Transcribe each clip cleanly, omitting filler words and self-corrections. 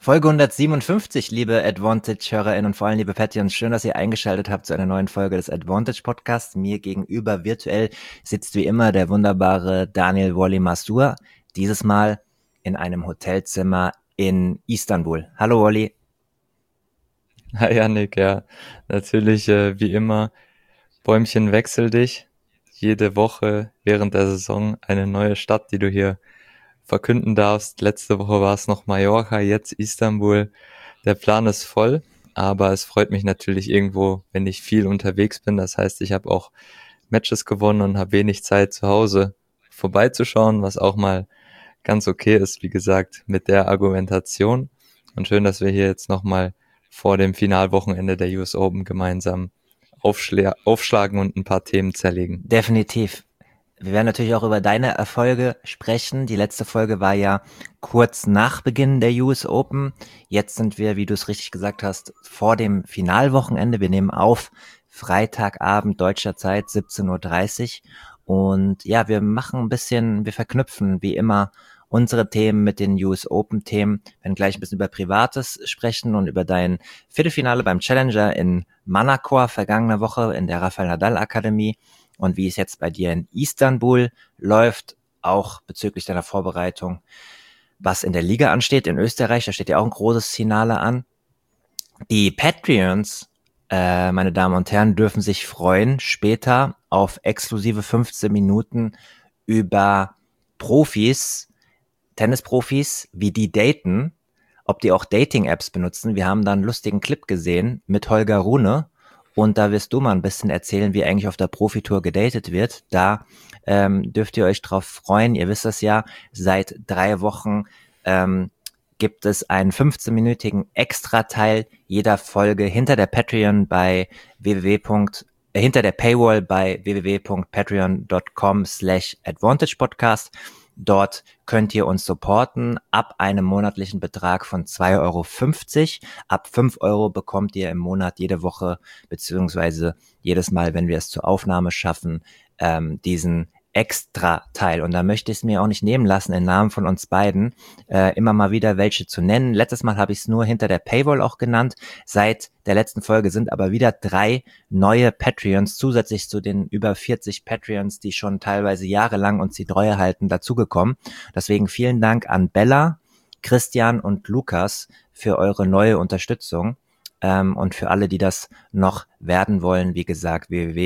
Folge 157, liebe Advantage-HörerInnen und vor allem liebe Patreons, schön, dass ihr eingeschaltet habt zu einer neuen Folge des Advantage-Podcasts. Mir gegenüber virtuell sitzt wie immer der wunderbare Daniel Wally Masur, dieses Mal in einem Hotelzimmer in Istanbul. Hallo Wally. Hi Yannick, ja, natürlich wie immer, Bäumchen wechsel dich. Jede Woche während der Saison eine neue Stadt, die du hier verkünden darfst. Letzte Woche war es noch Mallorca, jetzt Istanbul. Der Plan ist voll, aber es freut mich natürlich irgendwo, wenn ich viel unterwegs bin. Das heißt, ich habe auch Matches gewonnen und habe wenig Zeit zu Hause vorbeizuschauen, was auch mal ganz okay ist, wie gesagt, mit der Argumentation. Und schön, dass wir hier jetzt nochmal vor dem Finalwochenende der US Open gemeinsam aufschlagen und ein paar Themen zerlegen. Definitiv. Wir werden natürlich auch über deine Erfolge sprechen. Die letzte Folge war ja kurz nach Beginn der US Open. Jetzt sind wir, wie du es richtig gesagt hast, vor dem Finalwochenende. Wir nehmen auf Freitagabend deutscher Zeit, 17:30 Uhr. Und ja, wir verknüpfen wie immer unsere Themen mit den US Open Themen. Wir werden gleich ein bisschen über Privates sprechen und über dein Viertelfinale beim Challenger in Manacor vergangene Woche in der Rafael Nadal Akademie. Und wie es jetzt bei dir in Istanbul läuft, auch bezüglich deiner Vorbereitung, was in der Liga ansteht, in Österreich, da steht ja auch ein großes Finale an. Die Patreons, meine Damen und Herren, dürfen sich freuen, später auf exklusive 15 Minuten über Tennisprofis, wie die daten, ob die auch Dating-Apps benutzen. Wir haben da einen lustigen Clip gesehen mit Holger Rune. Und da wirst du mal ein bisschen erzählen, wie eigentlich auf der Profitour gedatet wird. Da dürft ihr euch drauf freuen. Ihr wisst das ja, seit 3 Wochen gibt es einen 15-minütigen Extra-Teil jeder Folge hinter der Paywall bei www.patreon.com/advantagepodcast. Dort könnt ihr uns supporten ab einem monatlichen Betrag von 2,50 €. Ab 5 € bekommt ihr im Monat jede Woche beziehungsweise jedes Mal, wenn wir es zur Aufnahme schaffen, diesen Extra-Teil. Und da möchte ich es mir auch nicht nehmen lassen, im Namen von uns beiden immer mal wieder welche zu nennen. Letztes Mal habe ich es nur hinter der Paywall auch genannt. Seit der letzten Folge sind aber wieder 3 neue Patreons zusätzlich zu den über 40 Patreons, die schon teilweise jahrelang uns die Treue halten, dazugekommen. Deswegen vielen Dank an Bella, Christian und Lukas für eure neue Unterstützung. Und für alle, die das noch werden wollen, wie gesagt,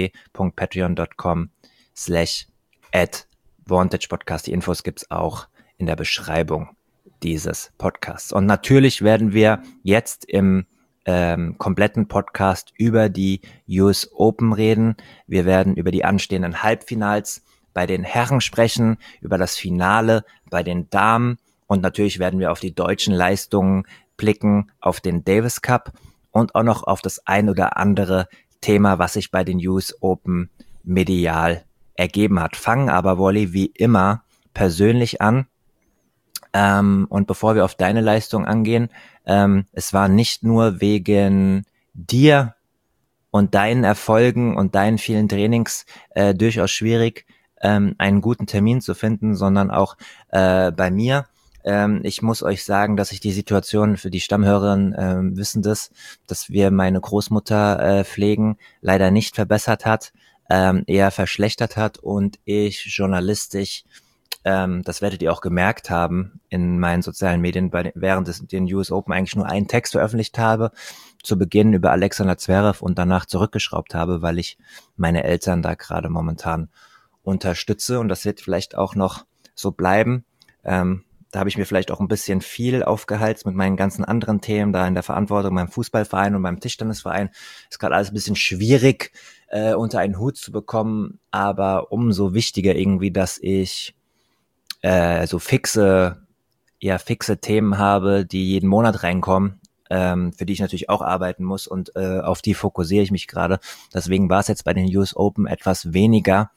www.patreon.com/advantagepodcast. Die Infos gibt's auch in der Beschreibung dieses Podcasts. Und natürlich werden wir jetzt im kompletten Podcast über die US Open reden. Wir werden über die anstehenden Halbfinals bei den Herren sprechen, über das Finale bei den Damen und natürlich werden wir auf die deutschen Leistungen blicken, auf den Davis Cup und auch noch auf das ein oder andere Thema, was sich bei den US Open medial ergeben hat. Fangen aber, Wally, wie immer persönlich an. Und bevor wir auf deine Leistung angehen, es war nicht nur wegen dir und deinen Erfolgen und deinen vielen Trainings durchaus schwierig, einen guten Termin zu finden, sondern auch bei mir. Ich muss euch sagen, dass sich die Situation für die Stammhörerinnen wissen das, dass wir meine Großmutter pflegen, leider nicht verbessert hat, eher verschlechtert hat und ich journalistisch, das werdet ihr auch gemerkt haben in meinen sozialen Medien, während den US Open eigentlich nur einen Text veröffentlicht habe, zu Beginn über Alexander Zverev und danach zurückgeschraubt habe, weil ich meine Eltern da gerade momentan unterstütze und das wird vielleicht auch noch so bleiben. Da habe ich mir vielleicht auch ein bisschen viel aufgehalst mit meinen ganzen anderen Themen, da in der Verantwortung beim Fußballverein und beim Tischtennisverein. Ist gerade alles ein bisschen schwierig unter einen Hut zu bekommen, aber umso wichtiger irgendwie, dass ich so fixe Themen habe, die jeden Monat reinkommen, für die ich natürlich auch arbeiten muss und auf die fokussiere ich mich gerade. Deswegen war es jetzt bei den US Open etwas weniger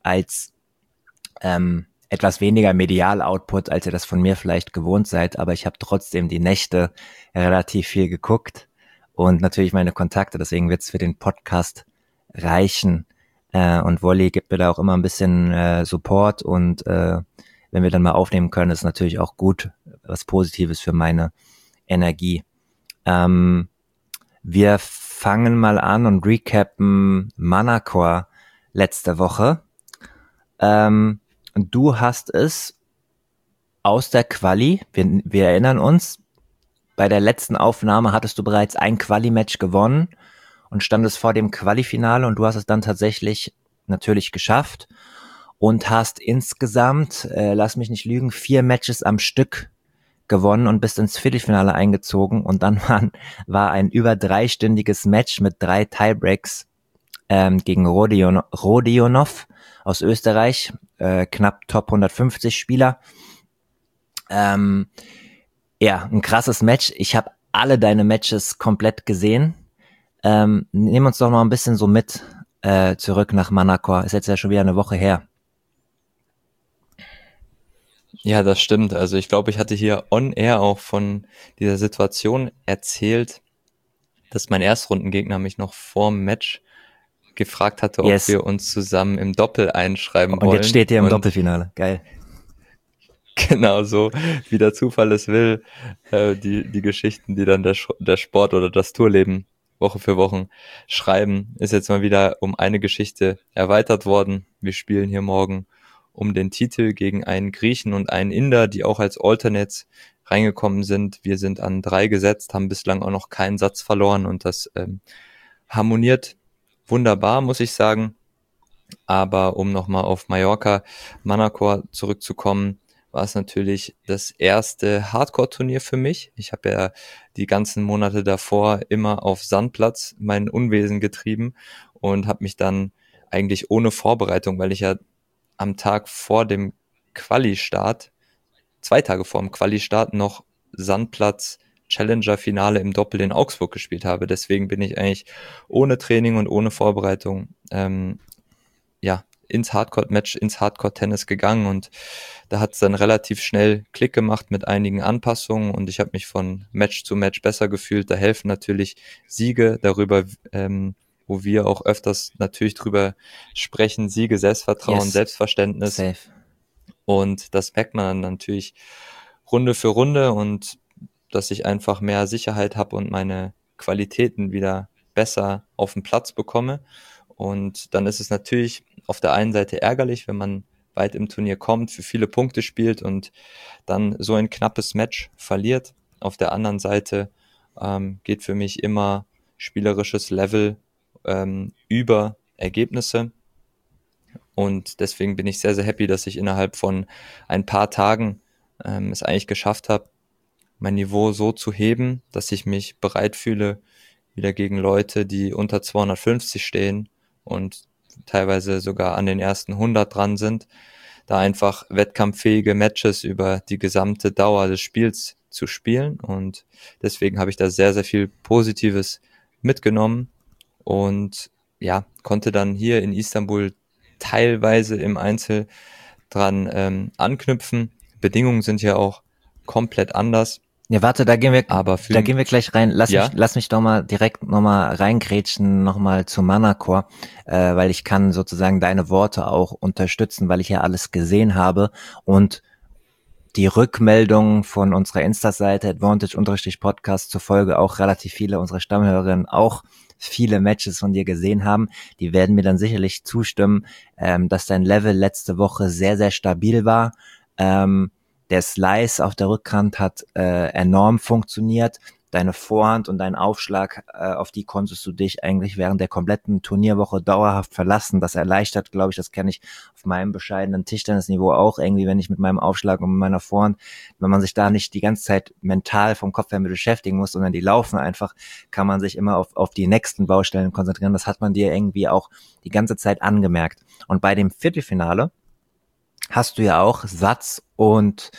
Medial-Output, als ihr das von mir vielleicht gewohnt seid, aber ich habe trotzdem die Nächte relativ viel geguckt und natürlich meine Kontakte, deswegen wird es für den Podcast reichen. Und Wolli gibt mir da auch immer ein bisschen Support und wenn wir dann mal aufnehmen können, ist natürlich auch gut, was Positives für meine Energie. Wir fangen mal an und recappen Manacor letzte Woche. Du hast es aus der Quali, wir erinnern uns, bei der letzten Aufnahme hattest du bereits ein Quali-Match gewonnen und standest vor dem Quali-Finale und du hast es dann tatsächlich natürlich geschafft und hast insgesamt, lass mich nicht lügen, 4 Matches am Stück gewonnen und bist ins Viertelfinale eingezogen und dann war ein über 3-stündiges Match mit 3 Tiebreaks gegen Rodionov aus Österreich, knapp Top 150 Spieler. Ja, ein krasses Match. Ich habe alle deine Matches komplett gesehen. Nehmen uns doch noch ein bisschen so mit zurück nach Manacor. Ist jetzt ja schon wieder eine Woche her. Ja, das stimmt. Also ich glaube, ich hatte hier on air auch von dieser Situation erzählt, dass mein Erstrundengegner mich noch vorm Match gefragt hatte, ob wir uns zusammen im Doppel einschreiben wollen. Und jetzt steht ihr im Doppelfinale. Geil. Genau so, wie der Zufall es will, die Geschichten, die dann der Sport oder das Tourleben Woche für Woche schreiben, ist jetzt mal wieder um eine Geschichte erweitert worden. Wir spielen hier morgen um den Titel gegen einen Griechen und einen Inder, die auch als Alternates reingekommen sind. Wir sind an 3 gesetzt, haben bislang auch noch keinen Satz verloren und das harmoniert wunderbar, muss ich sagen. Aber um nochmal auf Mallorca, Manacor zurückzukommen, war es natürlich das erste Hardcore-Turnier für mich. Ich habe ja die ganzen Monate davor immer auf Sandplatz mein Unwesen getrieben und habe mich dann eigentlich ohne Vorbereitung, weil ich ja am Tag vor dem Quali-Start, 2 Tage vor dem Quali-Start noch Sandplatz Challenger-Finale im Doppel in Augsburg gespielt habe. Deswegen bin ich eigentlich ohne Training und ohne Vorbereitung ins Hardcore-Match, ins Hardcore-Tennis gegangen und da hat es dann relativ schnell Klick gemacht mit einigen Anpassungen und ich habe mich von Match zu Match besser gefühlt. Da helfen natürlich Siege, darüber, wo wir auch öfters natürlich drüber sprechen, Siege, Selbstvertrauen, Selbstverständnis. Safe. Und das merkt man dann natürlich Runde für Runde und dass ich einfach mehr Sicherheit habe und meine Qualitäten wieder besser auf den Platz bekomme. Und dann ist es natürlich auf der einen Seite ärgerlich, wenn man weit im Turnier kommt, für viele Punkte spielt und dann so ein knappes Match verliert. Auf der anderen Seite geht für mich immer spielerisches Level über Ergebnisse. Und deswegen bin ich sehr, sehr happy, dass ich innerhalb von ein paar Tagen es eigentlich geschafft habe, mein Niveau so zu heben, dass ich mich bereit fühle, wieder gegen Leute, die unter 250 stehen und teilweise sogar an den ersten 100 dran sind, da einfach wettkampffähige Matches über die gesamte Dauer des Spiels zu spielen. Und deswegen habe ich da sehr, sehr viel Positives mitgenommen und ja, konnte dann hier in Istanbul teilweise im Einzel dran anknüpfen. Bedingungen sind ja auch komplett anders. Ja, warte, da gehen wir gleich rein. Lass mich doch mal direkt nochmal reingrätschen, nochmal zu Manacor, weil ich kann sozusagen deine Worte auch unterstützen, weil ich ja alles gesehen habe und die Rückmeldungen von unserer Insta-Seite Advantage_Podcast zufolge auch relativ viele unserer Stammhörerinnen auch viele Matches von dir gesehen haben. Die werden mir dann sicherlich zustimmen, dass dein Level letzte Woche sehr, sehr stabil war. Der Slice auf der Rückhand hat enorm funktioniert. Deine Vorhand und dein Aufschlag, auf die konntest du dich eigentlich während der kompletten Turnierwoche dauerhaft verlassen. Das erleichtert, glaube ich, das kenne ich auf meinem bescheidenen Tischtennisniveau auch irgendwie, wenn ich mit meinem Aufschlag und mit meiner Vorhand, wenn man sich da nicht die ganze Zeit mental vom Kopf her mit beschäftigen muss, sondern die laufen einfach, kann man sich immer auf die nächsten Baustellen konzentrieren. Das hat man dir irgendwie auch die ganze Zeit angemerkt. Und bei dem Viertelfinale hast du ja auch Satz und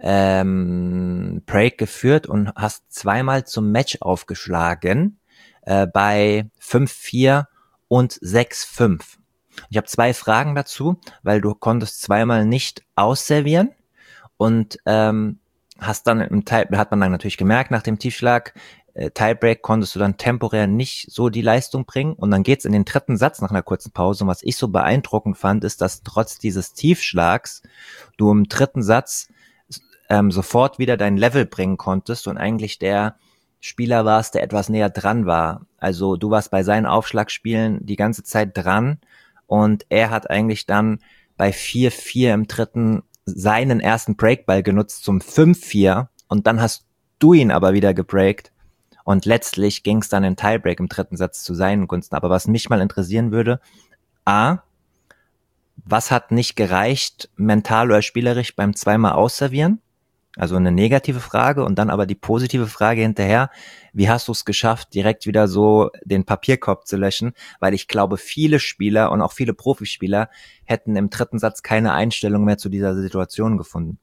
Break geführt und hast zweimal zum Match aufgeschlagen bei 5-4 und 6-5. Ich habe 2 Fragen dazu, weil du konntest zweimal nicht ausservieren und hast dann hat man dann natürlich gemerkt nach dem Tiefschlag, Tiebreak konntest du dann temporär nicht so die Leistung bringen und dann geht's in den 3. Satz nach einer kurzen Pause und was ich so beeindruckend fand, ist, dass trotz dieses Tiefschlags du im 3. Satz sofort wieder dein Level bringen konntest und eigentlich der Spieler warst, der etwas näher dran war. Also du warst bei seinen Aufschlagspielen die ganze Zeit dran und er hat eigentlich dann bei 4-4 im dritten seinen ersten Breakball genutzt zum 5-4 und dann hast du ihn aber wieder gebreakt und letztlich ging es dann in Tiebreak im dritten Satz zu seinen Gunsten. Aber was mich mal interessieren würde, A, was hat nicht gereicht, mental oder spielerisch beim zweimal Ausservieren? Also eine negative Frage und dann aber die positive Frage hinterher, wie hast du es geschafft, direkt wieder so den Papierkorb zu löschen? Weil ich glaube, viele Spieler und auch viele Profispieler hätten im dritten Satz keine Einstellung mehr zu dieser Situation gefunden.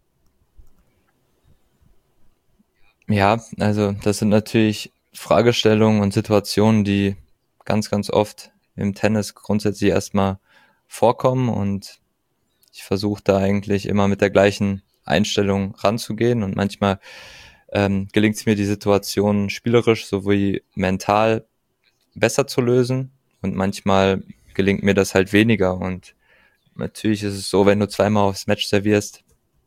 Ja, also das sind natürlich Fragestellungen und Situationen, die ganz, ganz oft im Tennis grundsätzlich erstmal vorkommen und ich versuche da eigentlich immer mit der gleichen Einstellung ranzugehen und manchmal gelingt es mir, die Situation spielerisch sowie mental besser zu lösen und manchmal gelingt mir das halt weniger und natürlich ist es so, wenn du zweimal aufs Match servierst,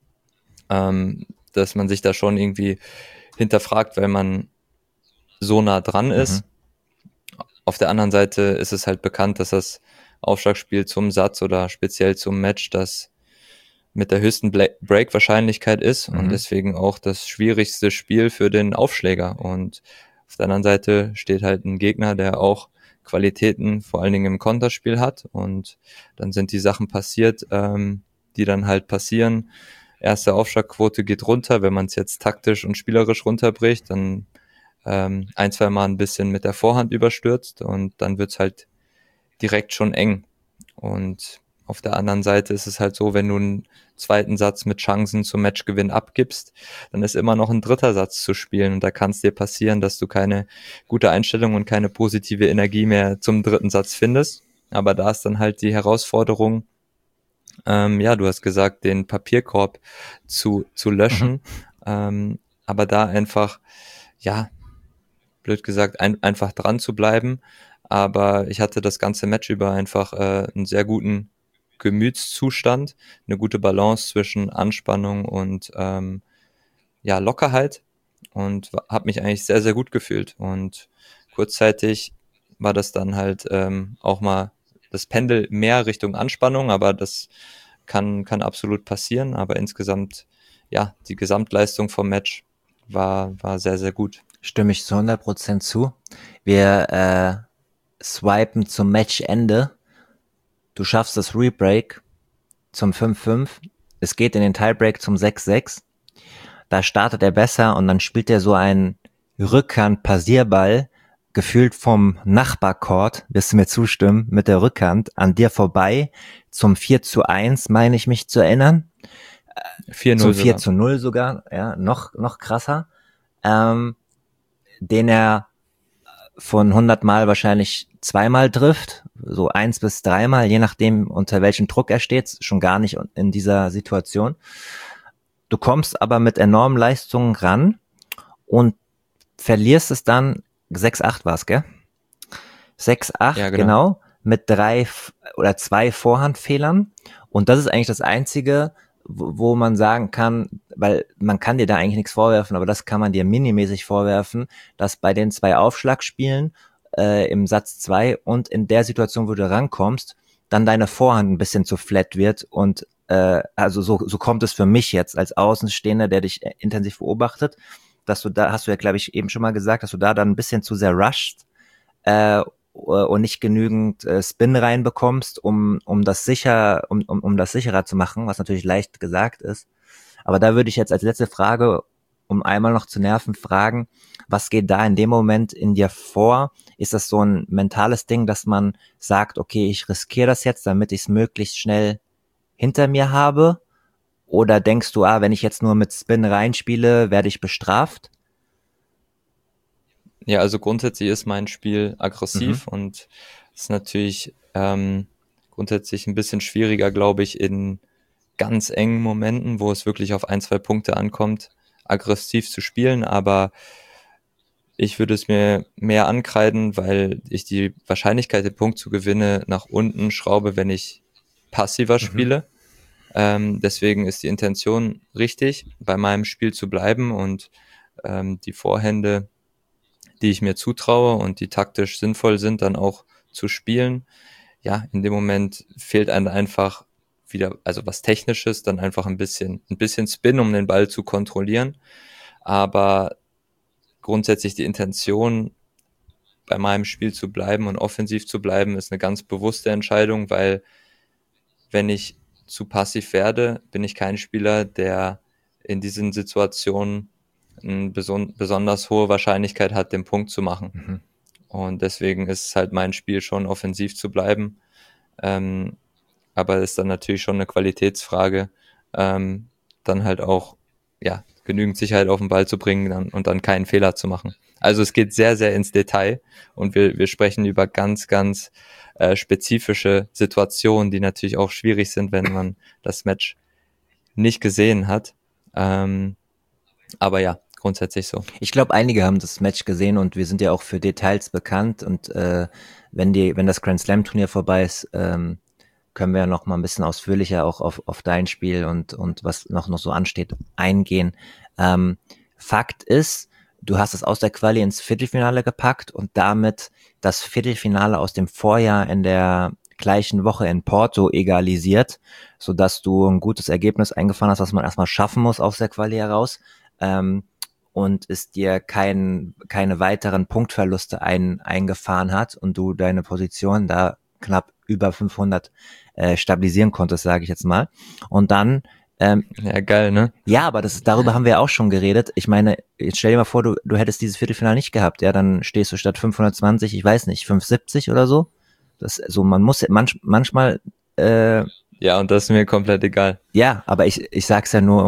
dass man sich da schon irgendwie hinterfragt, weil man so nah dran ist. Auf der anderen Seite ist es halt bekannt, dass das Aufschlagspiel zum Satz oder speziell zum Match das mit der höchsten Break-Wahrscheinlichkeit ist und deswegen auch das schwierigste Spiel für den Aufschläger. Und auf der anderen Seite steht halt ein Gegner, der auch Qualitäten vor allen Dingen im Konterspiel hat und dann sind die Sachen passiert, die dann halt passieren. Erste Aufschlagquote geht runter, wenn man es jetzt taktisch und spielerisch runterbricht, dann ein, zwei Mal ein bisschen mit der Vorhand überstürzt und dann wird's halt direkt schon eng. Und auf der anderen Seite ist es halt so, wenn du einen zweiten Satz mit Chancen zum Matchgewinn abgibst, dann ist immer noch ein dritter Satz zu spielen und da kann es dir passieren, dass du keine gute Einstellung und keine positive Energie mehr zum dritten Satz findest. Aber da ist dann halt die Herausforderung, ja, du hast gesagt, den Papierkorb zu löschen, aber da einfach, ja, blöd gesagt, einfach dran zu bleiben. Aber ich hatte das ganze Match über einfach einen sehr guten Gemütszustand, eine gute Balance zwischen Anspannung und ja, Lockerheit und habe mich eigentlich sehr, sehr gut gefühlt. Und kurzzeitig war das dann halt auch mal das Pendel mehr Richtung Anspannung, aber das kann absolut passieren. Aber insgesamt, ja, die Gesamtleistung vom Match war sehr, sehr gut. Stimme ich zu 100% zu. Wir swipen zum Matchende. Du schaffst das Rebreak zum 5-5. Es geht in den Tiebreak zum 6-6. Da startet er besser und dann spielt er so einen Rückhand-Passierball, gefühlt vom Nachbarcourt, wirst du mir zustimmen, mit der Rückhand an dir vorbei zum 4-1, meine ich mich zu erinnern. 4-0 zum sogar. 4-0 sogar, ja, noch krasser. Den er von 100 Mal wahrscheinlich zweimal trifft, so 1 bis 3 Mal, je nachdem, unter welchem Druck er steht, schon gar nicht in dieser Situation. Du kommst aber mit enormen Leistungen ran und verlierst es dann, 6-8 war's, gell? 6-8, Ja, genau, mit 3 oder 2 Vorhandfehlern. Und das ist eigentlich das Einzige, wo man sagen kann, weil man kann dir da eigentlich nichts vorwerfen, aber das kann man dir minimäßig vorwerfen, dass bei den 2 Aufschlagspielen im Satz 2 und in der Situation, wo du rankommst, dann deine Vorhand ein bisschen zu flat wird und also so kommt es für mich jetzt als Außenstehender, der dich intensiv beobachtet, dass du da, hast du ja glaube ich eben schon mal gesagt, dass du da dann ein bisschen zu sehr rushst und nicht genügend Spin reinbekommst, um das sicherer zu machen, was natürlich leicht gesagt ist. Aber da würde ich jetzt als letzte Frage, um einmal noch zu nerven, fragen, was geht da in dem Moment in dir vor? Ist das so ein mentales Ding, dass man sagt, okay, ich riskiere das jetzt, damit ich es möglichst schnell hinter mir habe? Oder denkst du, wenn ich jetzt nur mit Spin reinspiele, werde ich bestraft? Ja, also grundsätzlich ist mein Spiel aggressiv und ist natürlich grundsätzlich ein bisschen schwieriger, glaube ich, in ganz engen Momenten, wo es wirklich auf ein, zwei Punkte ankommt, aggressiv zu spielen, aber ich würde es mir mehr ankreiden, weil ich die Wahrscheinlichkeit, den Punkt zu gewinnen, nach unten schraube, wenn ich passiver spiele. Deswegen ist die Intention richtig, bei meinem Spiel zu bleiben und die Vorhände, die ich mir zutraue und die taktisch sinnvoll sind, dann auch zu spielen. Ja, in dem Moment fehlt einem einfach wieder, also was Technisches, dann einfach ein bisschen Spin, um den Ball zu kontrollieren. Aber grundsätzlich die Intention, bei meinem Spiel zu bleiben und offensiv zu bleiben, ist eine ganz bewusste Entscheidung, weil wenn ich zu passiv werde, bin ich kein Spieler, der in diesen Situationen eine besonders hohe Wahrscheinlichkeit hat, den Punkt zu machen. Mhm. Und deswegen ist es halt mein Spiel schon, offensiv zu bleiben. Aber es ist dann natürlich schon eine Qualitätsfrage, dann halt auch ja genügend Sicherheit auf den Ball zu bringen und dann keinen Fehler zu machen. Also es geht sehr, sehr ins Detail und wir sprechen über ganz, ganz spezifische Situationen, die natürlich auch schwierig sind, wenn man das Match nicht gesehen hat. Aber ja, grundsätzlich so. Ich glaube, einige haben das Match gesehen und wir sind ja auch für Details bekannt und wenn das Grand Slam Turnier vorbei ist, können wir ja noch mal ein bisschen ausführlicher auch auf dein Spiel und was noch so ansteht eingehen. Fakt ist, du hast es aus der Quali ins Viertelfinale gepackt und damit das Viertelfinale aus dem Vorjahr in der gleichen Woche in Porto egalisiert, sodass du ein gutes Ergebnis eingefahren hast, was man erstmal schaffen muss aus der Quali heraus. Und es dir keine weiteren Punktverluste eingefahren hat und du deine Position da knapp über 500 stabilisieren konntest, sage ich jetzt mal. Und dann ja, geil, ne? ja, aber darüber haben wir ja auch schon geredet. Ich meine, jetzt stell dir mal vor, du hättest dieses Viertelfinale nicht gehabt, ja, dann stehst du statt 520, ich weiß nicht, 570 oder so. Das so, man muss manchmal ja, und das ist mir komplett egal. ja, aber ich sag's ja nur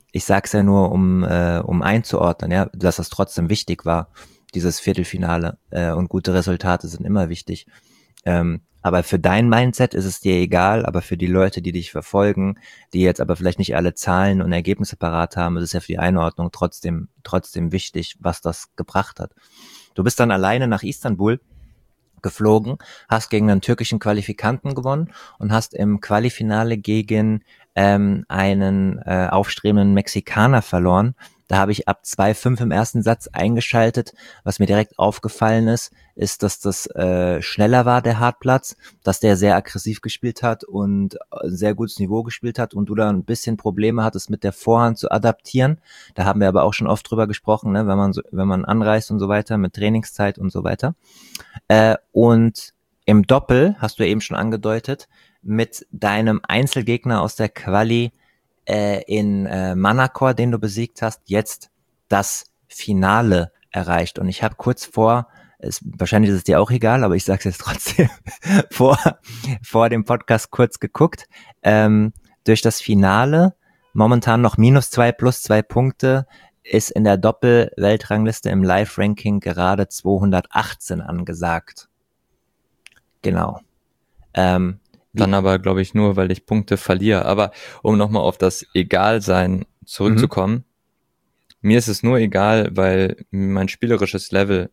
um einzuordnen, ja, dass das trotzdem wichtig war, dieses Viertelfinale und gute Resultate sind immer wichtig. Aber für dein Mindset ist es dir egal, aber für die Leute, die dich verfolgen, die jetzt aber vielleicht nicht alle Zahlen und Ergebnisse parat haben, ist es ja für die Einordnung trotzdem wichtig, was das gebracht hat. Du bist dann alleine nach Istanbul geflogen, hast gegen einen türkischen Qualifikanten gewonnen und hast im Qualifinale gegen einen aufstrebenden Mexikaner verloren. Da habe ich ab 2,5 im ersten Satz eingeschaltet. Was mir direkt aufgefallen ist, dass das schneller war, der Hartplatz, dass der sehr aggressiv gespielt hat und ein sehr gutes Niveau gespielt hat und du da ein bisschen Probleme hattest, mit der Vorhand zu adaptieren. Da haben wir aber auch schon oft drüber gesprochen, ne, wenn man anreist und so weiter, mit Trainingszeit und so weiter. Und im Doppel, hast du ja eben schon angedeutet, mit deinem Einzelgegner aus der Quali in Manacor, den du besiegt hast, jetzt das Finale erreicht. Und ich habe kurz wahrscheinlich ist es dir auch egal, aber ich sage es jetzt trotzdem, vor dem Podcast kurz geguckt, durch das Finale, momentan noch -2 +2 Punkte, ist in der Doppel-Weltrangliste im Live-Ranking gerade 218 angesagt. Genau. Dann aber, glaube ich, nur, weil ich Punkte verliere. Aber um nochmal auf das Egalsein zurückzukommen, mir ist es nur egal, weil mein spielerisches Level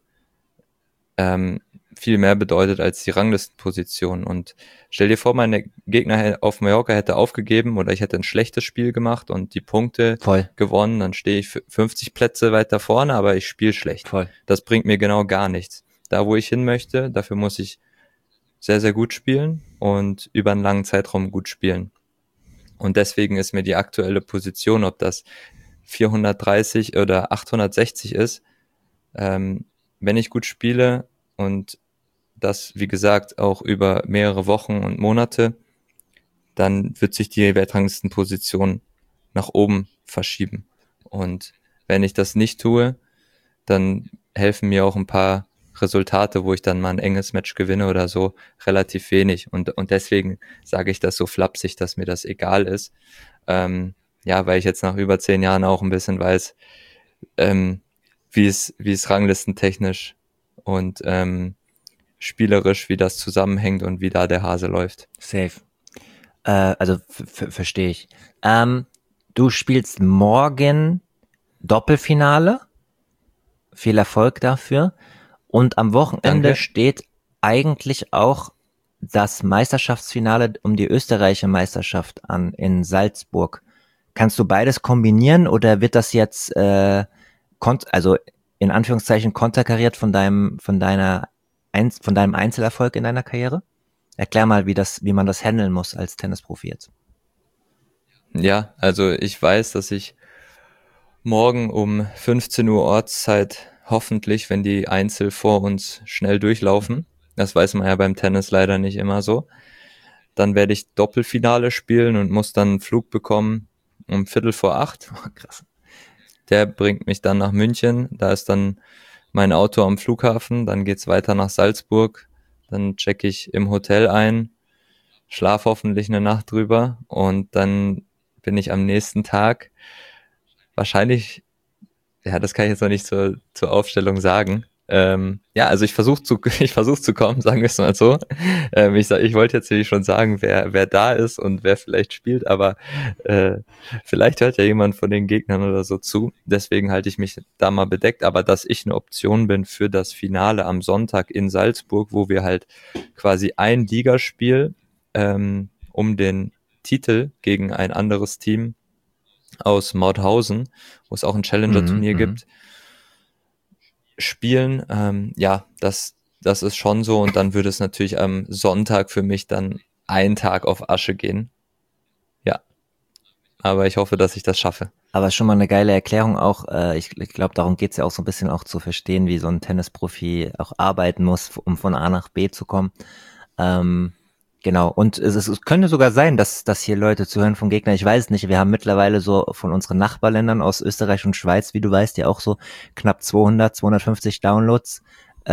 viel mehr bedeutet als die Ranglistenposition. Und stell dir vor, meine Gegner auf Mallorca hätte aufgegeben oder ich hätte ein schlechtes Spiel gemacht und die Punkte gewonnen, dann stehe ich 50 Plätze weiter vorne, aber ich spiele schlecht. Voll. Das bringt mir genau gar nichts. Da, wo ich hin möchte, dafür muss ich sehr, sehr gut spielen und über einen langen Zeitraum gut spielen. Und deswegen ist mir die aktuelle Position, ob das 430 oder 860 ist, wenn ich gut spiele und das, wie gesagt, auch über mehrere Wochen und Monate, dann wird sich die Weltranglistenposition nach oben verschieben. Und wenn ich das nicht tue, dann helfen mir auch ein paar Resultate, wo ich dann mal ein enges Match gewinne oder so, relativ wenig. Und deswegen sage ich das so flapsig, dass mir das egal ist. Ja, weil ich jetzt nach über 10 Jahren auch ein bisschen weiß, wie es ranglistentechnisch und spielerisch, wie das zusammenhängt und wie da der Hase läuft. Safe. Also verstehe ich. Du spielst morgen Doppelfinale. Viel Erfolg dafür. Und am Wochenende Danke. steht eigentlich auch das Meisterschaftsfinale um die österreichische Meisterschaft an in Salzburg. Kannst du beides kombinieren oder wird das jetzt also in Anführungszeichen konterkariert von deinem Einzelerfolg in deiner Karriere? Erklär mal, wie man das handeln muss als Tennisprofi jetzt. Ja, also ich weiß, dass ich morgen um 15 Uhr Ortszeit hoffentlich, wenn die Einzel vor uns schnell durchlaufen, das weiß man ja beim Tennis leider nicht immer so, dann werde ich Doppelfinale spielen und muss dann einen Flug bekommen um 7:45. Oh, krass. Der bringt mich dann nach München, da ist dann mein Auto am Flughafen, dann geht's weiter nach Salzburg, dann checke ich im Hotel ein, schlaf hoffentlich eine Nacht drüber und dann bin ich am nächsten Tag wahrscheinlich, ja, das kann ich jetzt noch nicht zur Aufstellung sagen. Ja, also ich versuche zu kommen, sagen wir es mal so. Ich wollte jetzt nämlich schon sagen, wer da ist und wer vielleicht spielt, aber vielleicht hört ja jemand von den Gegnern oder so zu. Deswegen halte ich mich da mal bedeckt. Aber dass ich eine Option bin für das Finale am Sonntag in Salzburg, wo wir halt quasi ein Ligaspiel um den Titel gegen ein anderes Team aus Mauthausen, wo es auch ein Challenger-Turnier gibt, spielen. Ja, das ist schon so. Und dann würde es natürlich am Sonntag für mich dann einen Tag auf Asche gehen. Ja, aber ich hoffe, dass ich das schaffe. Aber schon mal eine geile Erklärung auch. Ich glaube, darum geht's ja auch so ein bisschen auch zu verstehen, wie so ein Tennisprofi auch arbeiten muss, um von A nach B zu kommen. Genau, und es könnte sogar sein, dass hier Leute zuhören vom Gegner. Ich weiß es nicht. Wir haben mittlerweile so von unseren Nachbarländern aus Österreich und Schweiz, wie du weißt, ja auch so knapp 250 Downloads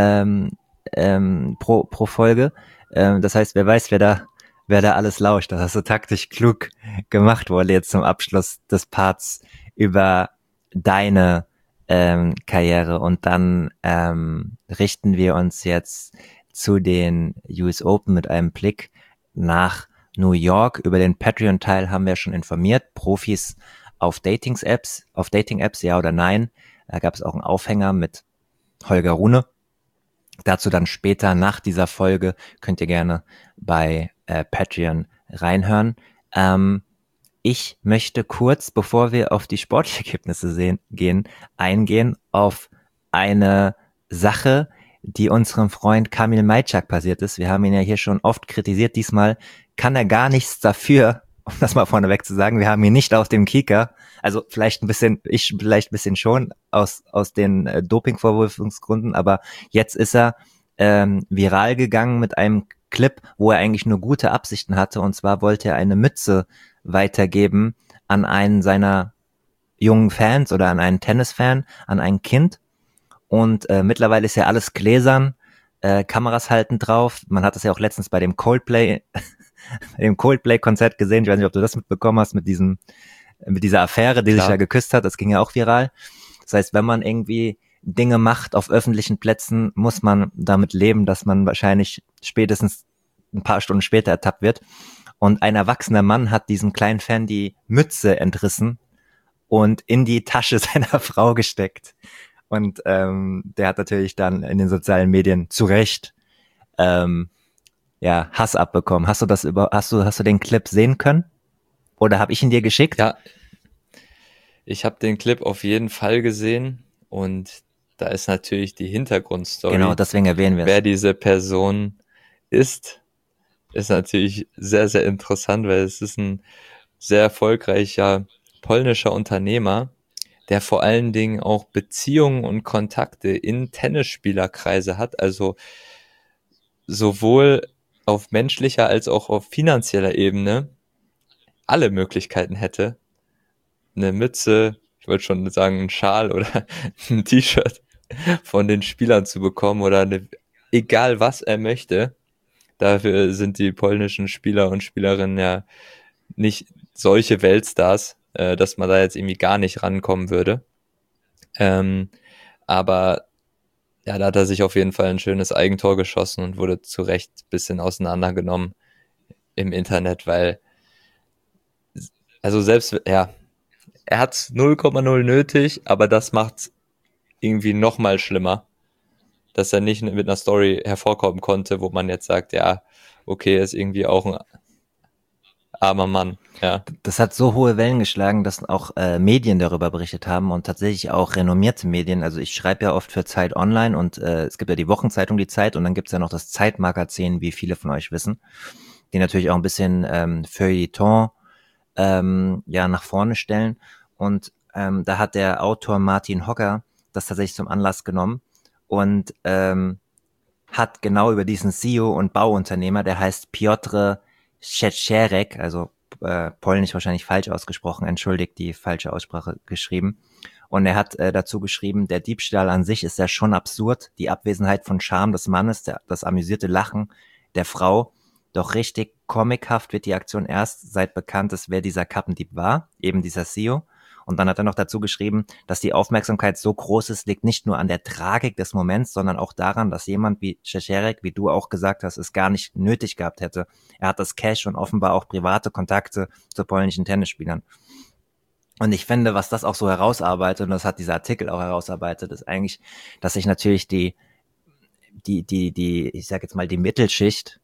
pro Folge. Das heißt, wer weiß, wer da alles lauscht. Das hast du taktisch klug gemacht, Wolle, jetzt zum Abschluss des Parts über deine Karriere. Und dann richten wir uns jetzt zu den US Open mit einem Blick nach New York. Über den Patreon-Teil haben wir schon informiert. Profis auf Dating-Apps, ja oder nein. Da gab es auch einen Aufhänger mit Holger Rune. Dazu dann später nach dieser Folge könnt ihr gerne bei Patreon reinhören. Ich möchte kurz, bevor wir auf die sportlichen Ergebnisse eingehen auf eine Sache, die unserem Freund Kamil Majczak passiert ist. Wir haben ihn ja hier schon oft kritisiert. Diesmal kann er gar nichts dafür, um das mal vorneweg zu sagen. Wir haben ihn nicht aus dem Kieker, also vielleicht ein bisschen schon aus den Dopingvorwürfungsgründen, aber jetzt ist er viral gegangen mit einem Clip, wo er eigentlich nur gute Absichten hatte. Und zwar wollte er eine Mütze weitergeben an einen seiner jungen Fans oder an einen Tennisfan, an ein Kind. Und mittlerweile ist ja alles gläsern, Kameras halten drauf. Man hat das ja auch letztens bei dem Coldplay-Konzert gesehen. Ich weiß nicht, ob du das mitbekommen hast mit dieser Affäre, die sich ja geküsst hat. Das ging ja auch viral. Das heißt, wenn man irgendwie Dinge macht auf öffentlichen Plätzen, muss man damit leben, dass man wahrscheinlich spätestens ein paar Stunden später ertappt wird. Und ein erwachsener Mann hat diesem kleinen Fan die Mütze entrissen und in die Tasche seiner Frau gesteckt. Und der hat natürlich dann in den sozialen Medien zu Recht Hass abbekommen. Hast du den Clip sehen können? Oder habe ich ihn dir geschickt? Ja, ich habe den Clip auf jeden Fall gesehen und da ist natürlich die Hintergrundstory. Genau, deswegen erwähnen wir es. Wer diese Person ist natürlich sehr, sehr interessant, weil es ist ein sehr erfolgreicher polnischer Unternehmer, der vor allen Dingen auch Beziehungen und Kontakte in Tennisspielerkreise hat, also sowohl auf menschlicher als auch auf finanzieller Ebene alle Möglichkeiten hätte, eine Mütze, ich wollte schon sagen, ein Schal oder ein T-Shirt von den Spielern zu bekommen oder egal was er möchte. Dafür sind die polnischen Spieler und Spielerinnen ja nicht solche Weltstars, dass man da jetzt irgendwie gar nicht rankommen würde. Aber ja, da hat er sich auf jeden Fall ein schönes Eigentor geschossen und wurde zu Recht ein bisschen auseinandergenommen im Internet, weil also selbst, ja, er hat 0,0 nötig, aber das macht's irgendwie noch mal schlimmer, dass er nicht mit einer Story hervorkommen konnte, wo man jetzt sagt, ja, okay, er ist irgendwie auch ein armer Mann, ja. Das hat so hohe Wellen geschlagen, dass auch Medien darüber berichtet haben und tatsächlich auch renommierte Medien. Also ich schreibe ja oft für Zeit Online und es gibt ja die Wochenzeitung Die Zeit und dann gibt's ja noch das Zeitmagazin, wie viele von euch wissen, die natürlich auch ein bisschen Feuilleton ja nach vorne stellen. Und da hat der Autor Martin Hogger das tatsächlich zum Anlass genommen und hat genau über diesen CEO und Bauunternehmer, der heißt Piotr Szczerek, also polnisch wahrscheinlich falsch ausgesprochen, entschuldigt die falsche Aussprache, geschrieben. Und er hat dazu geschrieben, der Diebstahl an sich ist ja schon absurd, die Abwesenheit von Charme des Mannes, das amüsierte Lachen der Frau, doch richtig comichaft wird die Aktion erst, seit bekannt ist, wer dieser Kappendieb war, eben dieser CEO. Und dann hat er noch dazu geschrieben, dass die Aufmerksamkeit so groß ist, liegt nicht nur an der Tragik des Moments, sondern auch daran, dass jemand wie Szczerek, wie du auch gesagt hast, es gar nicht nötig gehabt hätte. Er hat das Cash und offenbar auch private Kontakte zu polnischen Tennisspielern. Und ich finde, was das auch so herausarbeitet, und das hat dieser Artikel auch herausarbeitet, ist eigentlich, dass sich natürlich ich sag jetzt mal, die Mittelschicht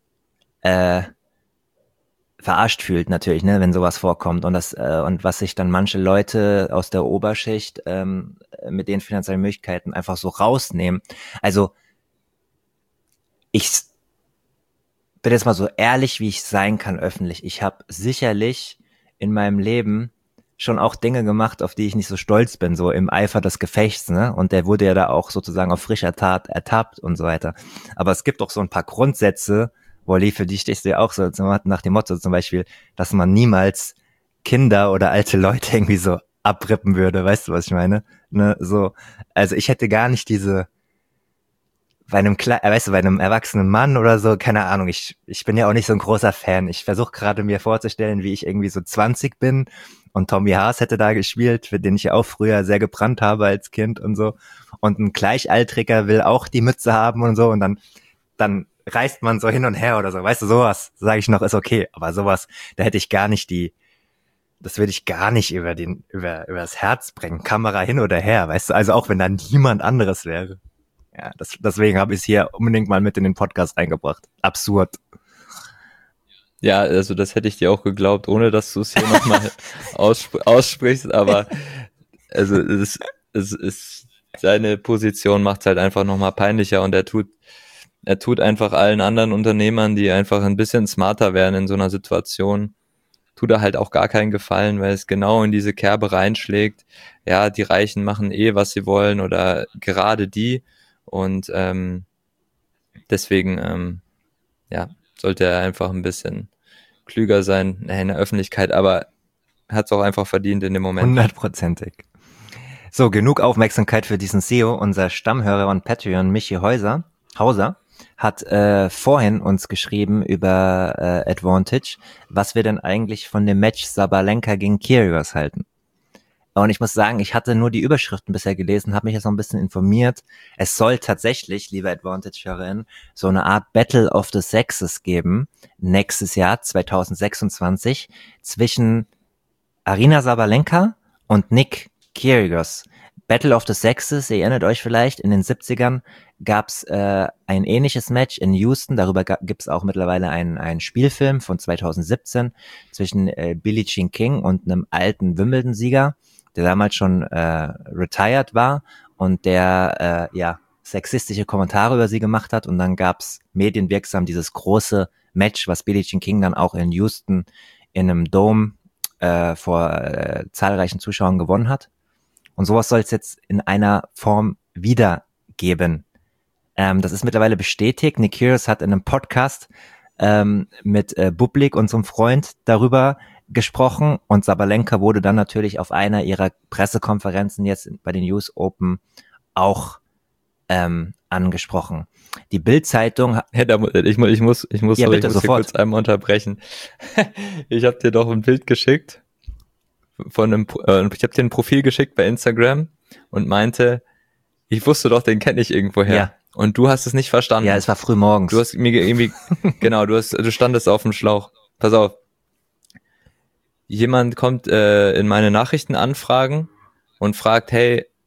verarscht fühlt natürlich, ne, wenn sowas vorkommt und und was sich dann manche Leute aus der Oberschicht mit den finanziellen Möglichkeiten einfach so rausnehmen. Also ich bin jetzt mal so ehrlich, wie ich sein kann öffentlich. Ich habe sicherlich in meinem Leben schon auch Dinge gemacht, auf die ich nicht so stolz bin, so im Eifer des Gefechts, ne? Und der wurde ja da auch sozusagen auf frischer Tat ertappt und so weiter. Aber es gibt auch so ein paar Grundsätze, Wolli, für die stehst du ja auch so nach dem Motto zum Beispiel, dass man niemals Kinder oder alte Leute irgendwie so abrippen würde, weißt du, was ich meine? Ne, so, also ich hätte gar nicht diese, bei einem weißt du, bei einem erwachsenen Mann oder so, keine Ahnung, ich bin ja auch nicht so ein großer Fan. Ich versuche gerade mir vorzustellen, wie ich irgendwie so 20 bin und Tommy Haas hätte da gespielt, für den ich ja auch früher sehr gebrannt habe als Kind und so. Und ein Gleichaltriger will auch die Mütze haben und so und dann reist man so hin und her oder so, weißt du, sowas, sage ich noch, ist okay, aber sowas, da hätte ich gar nicht das würde ich gar nicht über das Herz bringen, Kamera hin oder her, weißt du, also auch wenn da niemand anderes wäre. Ja, deswegen habe ich es hier unbedingt mal mit in den Podcast reingebracht. Absurd. Ja, also das hätte ich dir auch geglaubt, ohne dass du es hier nochmal aussprichst, aber also es ist seine Position macht es halt einfach nochmal peinlicher und er tut einfach allen anderen Unternehmern, die einfach ein bisschen smarter wären in so einer Situation, tut er halt auch gar keinen Gefallen, weil es genau in diese Kerbe reinschlägt. Ja, die Reichen machen was sie wollen oder gerade die und deswegen ja, sollte er einfach ein bisschen klüger sein in der Öffentlichkeit, aber hat es auch einfach verdient in dem Moment. 100%. So, genug Aufmerksamkeit für diesen CEO. Unser Stammhörer und Patreon, Michi Hauser, hat vorhin uns geschrieben über Advantage, was wir denn eigentlich von dem Match Sabalenka gegen Kyrgios halten. Und ich muss sagen, ich hatte nur die Überschriften bisher gelesen, habe mich jetzt noch ein bisschen informiert. Es soll tatsächlich, liebe Advantage-Hörerin, so eine Art Battle of the Sexes geben, nächstes Jahr, 2026, zwischen Aryna Sabalenka und Nick Kyrgios. Battle of the Sexes, ihr erinnert euch vielleicht, in den 70ern gab's ein ähnliches Match in Houston, darüber gibt's auch mittlerweile einen Spielfilm von 2017 zwischen Billie Jean King und einem alten Wimbledon-Sieger, der damals schon retired war und der sexistische Kommentare über sie gemacht hat und dann gab's medienwirksam dieses große Match, was Billie Jean King dann auch in Houston in einem Dome vor zahlreichen Zuschauern gewonnen hat. Und sowas soll es jetzt in einer Form wieder geben. Das ist mittlerweile bestätigt. Nick Kyrgios hat in einem Podcast mit Bublik, unserem Freund, darüber gesprochen und Sabalenka wurde dann natürlich auf einer ihrer Pressekonferenzen jetzt bei den US Open auch angesprochen. Die Bild-Zeitung... Ich muss ja, bitte, hier kurz einmal unterbrechen. Ich habe dir doch ein Bild geschickt ich habe dir ein Profil geschickt bei Instagram und meinte, ich wusste doch, den kenne ich irgendwoher. Ja. Und du hast es nicht verstanden. Ja, es war früh morgens. Du hast mir irgendwie, genau, du standest auf dem Schlauch. Pass auf. Jemand kommt in meine Nachrichtenanfragen und fragt, hey,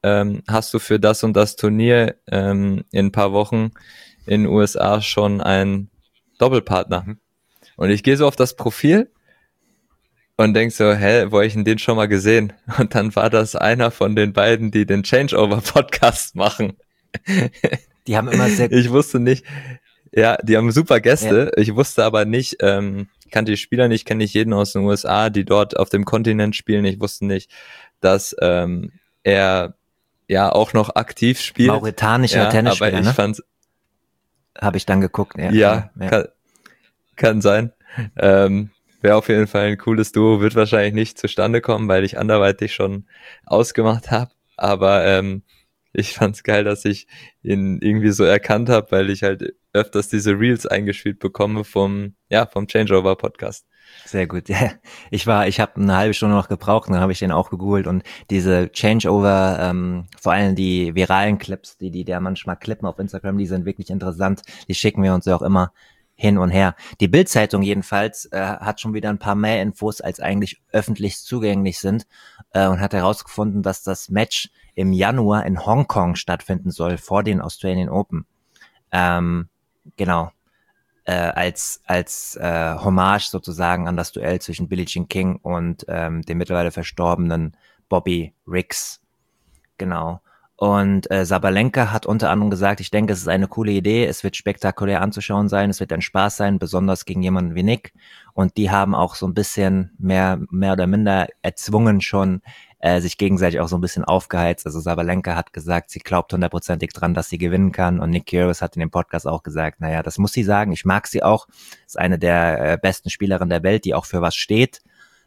hast du für das und das Turnier in ein paar Wochen in den USA schon einen Doppelpartner. Mhm. Und ich gehe so auf das Profil und denk so, wo hab ich denn den schon mal gesehen? Und dann war das einer von den beiden, die den Changeover-Podcast machen. Die haben immer sehr, Ich wusste nicht, ja, die haben super ja, Gäste. Ich wusste aber nicht, kannte die Spieler nicht, kenne nicht jeden aus den USA, die dort auf dem Kontinent spielen. Ich wusste nicht, dass er ja auch noch aktiv spielt. mauretanischer Ja, aber Tennisspieler, ich ne? fand, Habe ich dann geguckt, ja, ja, genau, ja. kann sein. Wäre auf jeden Fall ein cooles Duo, wird wahrscheinlich nicht zustande kommen, weil ich anderweitig schon ausgemacht habe. Aber ich fand's geil, dass ich ihn irgendwie so erkannt habe, weil ich halt öfters diese Reels eingespielt bekomme vom Changeover Podcast. Sehr gut. Ja. Ich habe eine halbe Stunde noch gebraucht, dann habe ich den auch gegoogelt und diese Changeover, vor allem die viralen Clips, die da manchmal klippen auf Instagram, die sind wirklich interessant. Die schicken wir uns ja auch immer hin und her. Die Bild-Zeitung jedenfalls hat schon wieder ein paar mehr Infos, als eigentlich öffentlich zugänglich sind und hat herausgefunden, dass das Match im Januar in Hongkong stattfinden soll, vor den Australian Open. Genau. Als Hommage sozusagen an das Duell zwischen Billie Jean King und dem mittlerweile verstorbenen Bobby Riggs. Genau. Und Sabalenka hat unter anderem gesagt, ich denke, es ist eine coole Idee, es wird spektakulär anzuschauen sein, es wird ein Spaß sein, besonders gegen jemanden wie Nick. Und die haben auch so ein bisschen mehr oder minder erzwungen schon, sich gegenseitig auch so ein bisschen aufgeheizt. Also Sabalenka hat gesagt, sie glaubt 100%ig dran, dass sie gewinnen kann. Und Nick Kyrgios hat in dem Podcast auch gesagt, naja, das muss sie sagen, ich mag sie auch. Ist eine der besten Spielerinnen der Welt, die auch für was steht.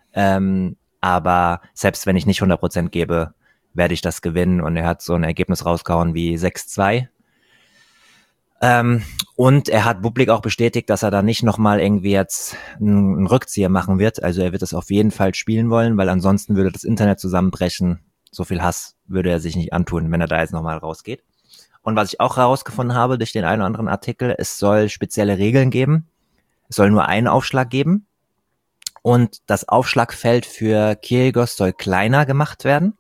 Aber selbst wenn ich nicht 100% gebe, werde ich das gewinnen. Und er hat so ein Ergebnis rausgehauen wie 6-2. Und er hat publik auch bestätigt, dass er da nicht nochmal irgendwie jetzt einen Rückzieher machen wird. Also er wird es auf jeden Fall spielen wollen, weil ansonsten würde das Internet zusammenbrechen. So viel Hass würde er sich nicht antun, wenn er da jetzt nochmal rausgeht. Und was ich auch herausgefunden habe durch den einen oder anderen Artikel, es soll spezielle Regeln geben. Es soll nur einen Aufschlag geben. Und das Aufschlagfeld für Kyrgios soll kleiner gemacht werden,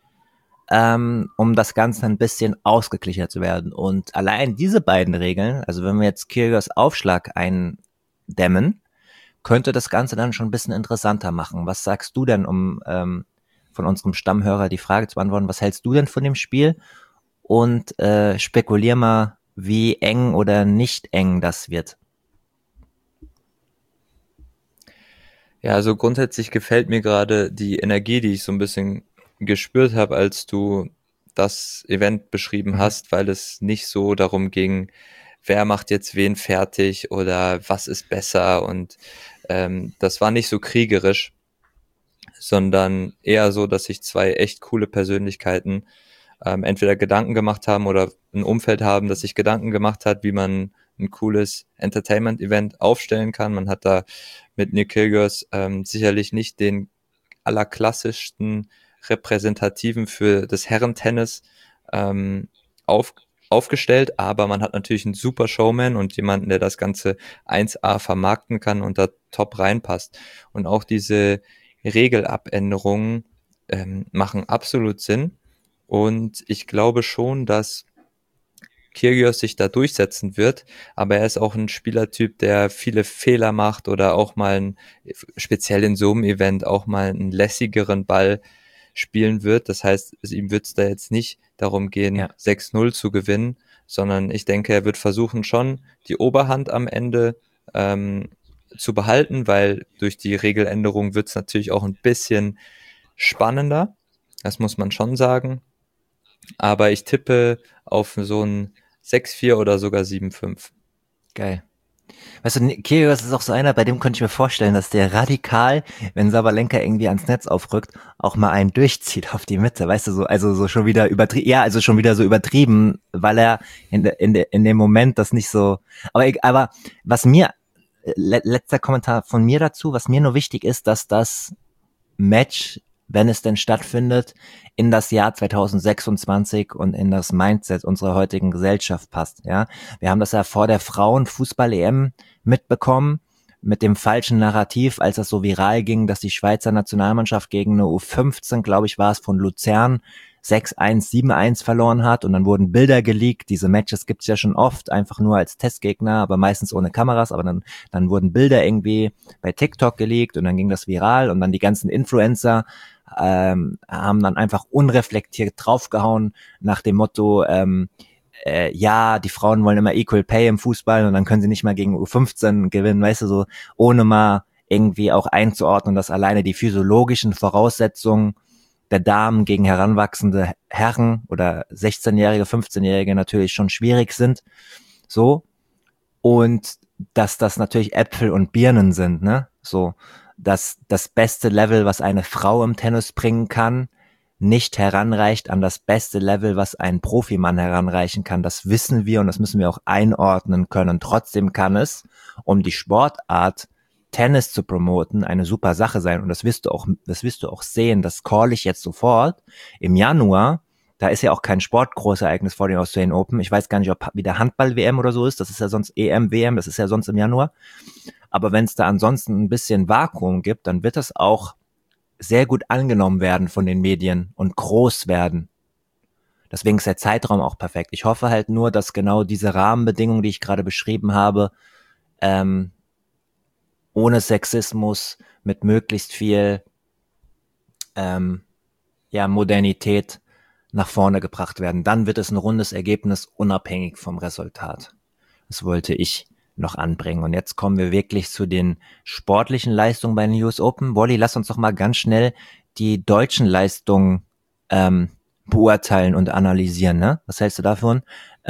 um das Ganze ein bisschen ausgeglichener zu werden. Und allein diese beiden Regeln, also wenn wir jetzt Kyrgios Aufschlag eindämmen, könnte das Ganze dann schon ein bisschen interessanter machen. Was sagst du denn, um von unserem Stammhörer die Frage zu beantworten, was hältst du denn von dem Spiel? Und spekulier mal, wie eng oder nicht eng das wird. Ja, also grundsätzlich gefällt mir gerade die Energie, die ich so ein bisschen gespürt habe, als du das Event beschrieben hast, weil es nicht so darum ging, wer macht jetzt wen fertig oder was ist besser, und das war nicht so kriegerisch, sondern eher so, dass sich zwei echt coole Persönlichkeiten entweder Gedanken gemacht haben oder ein Umfeld haben, das sich Gedanken gemacht hat, wie man ein cooles Entertainment-Event aufstellen kann. Man hat da mit Nick Kyrgios sicherlich nicht den allerklassischsten Repräsentativen für das Herrentennis aufgestellt, aber man hat natürlich einen super Showman und jemanden, der das Ganze 1A vermarkten kann und da top reinpasst. Und auch diese Regelabänderungen machen absolut Sinn. Und ich glaube schon, dass Kyrgios sich da durchsetzen wird, aber er ist auch ein Spielertyp, der viele Fehler macht oder auch mal speziell in so einem Event auch mal einen lässigeren Ball spielen wird. Das heißt, ihm wird es da jetzt nicht darum gehen, 6-0 zu gewinnen, sondern ich denke, er wird versuchen, schon die Oberhand am Ende zu behalten, weil durch die Regeländerung wird es natürlich auch ein bisschen spannender. Das muss man schon sagen. Aber ich tippe auf so ein 6-4 oder sogar 7-5. Geil. Weißt du, Kyrgios ist auch so einer, bei dem könnte ich mir vorstellen, dass der radikal, wenn Sabalenka irgendwie ans Netz aufrückt, auch mal einen durchzieht auf die Mitte, weißt du, so, also so schon wieder übertrieben, ja, also schon wieder so übertrieben, weil er in dem Moment das nicht so, aber was mir, letzter Kommentar von mir dazu, was mir nur wichtig ist, dass das Match, wenn es denn stattfindet, in das Jahr 2026 und in das Mindset unserer heutigen Gesellschaft passt, ja. Wir haben das ja vor der Frauenfußball-EM mitbekommen, mit dem falschen Narrativ, als das so viral ging, dass die Schweizer Nationalmannschaft gegen eine U15, glaube ich, war es, von Luzern 6-1, 7-1 verloren hat und dann wurden Bilder geleakt. Diese Matches gibt's ja schon oft, einfach nur als Testgegner, aber meistens ohne Kameras, aber dann wurden Bilder irgendwie bei TikTok geleakt und dann ging das viral und dann die ganzen Influencer haben dann einfach unreflektiert draufgehauen nach dem Motto, ja, die Frauen wollen immer Equal Pay im Fußball und dann können sie nicht mal gegen U15 gewinnen, weißt du, so ohne mal irgendwie auch einzuordnen, dass alleine die physiologischen Voraussetzungen der Damen gegen heranwachsende Herren oder 16-Jährige, 15-Jährige natürlich schon schwierig sind, so, und dass das natürlich Äpfel und Birnen sind, ne, so, dass das beste Level, was eine Frau im Tennis bringen kann, nicht heranreicht an das beste Level, was ein Profimann heranreichen kann. Das wissen wir und das müssen wir auch einordnen können. Trotzdem kann es, um die Sportart Tennis zu promoten, eine super Sache sein. Und das wirst du auch sehen. Das call ich jetzt sofort. Im Januar, da ist ja auch kein Sportgroßereignis vor den Australian Open. Ich weiß gar nicht, ob wieder Handball-WM oder so ist. Das ist ja sonst EM, WM, das ist ja sonst im Januar. Aber wenn es da ansonsten ein bisschen Vakuum gibt, dann wird das auch sehr gut angenommen werden von den Medien und groß werden. Deswegen ist der Zeitraum auch perfekt. Ich hoffe halt nur, dass genau diese Rahmenbedingungen, die ich gerade beschrieben habe, ohne Sexismus, mit möglichst viel Modernität nach vorne gebracht werden. Dann wird es ein rundes Ergebnis, unabhängig vom Resultat. Das wollte ich noch anbringen. Und jetzt kommen wir wirklich zu den sportlichen Leistungen bei den US Open. Wolli, lass uns doch mal ganz schnell die deutschen Leistungen beurteilen und analysieren. Ne? Was hältst du davon?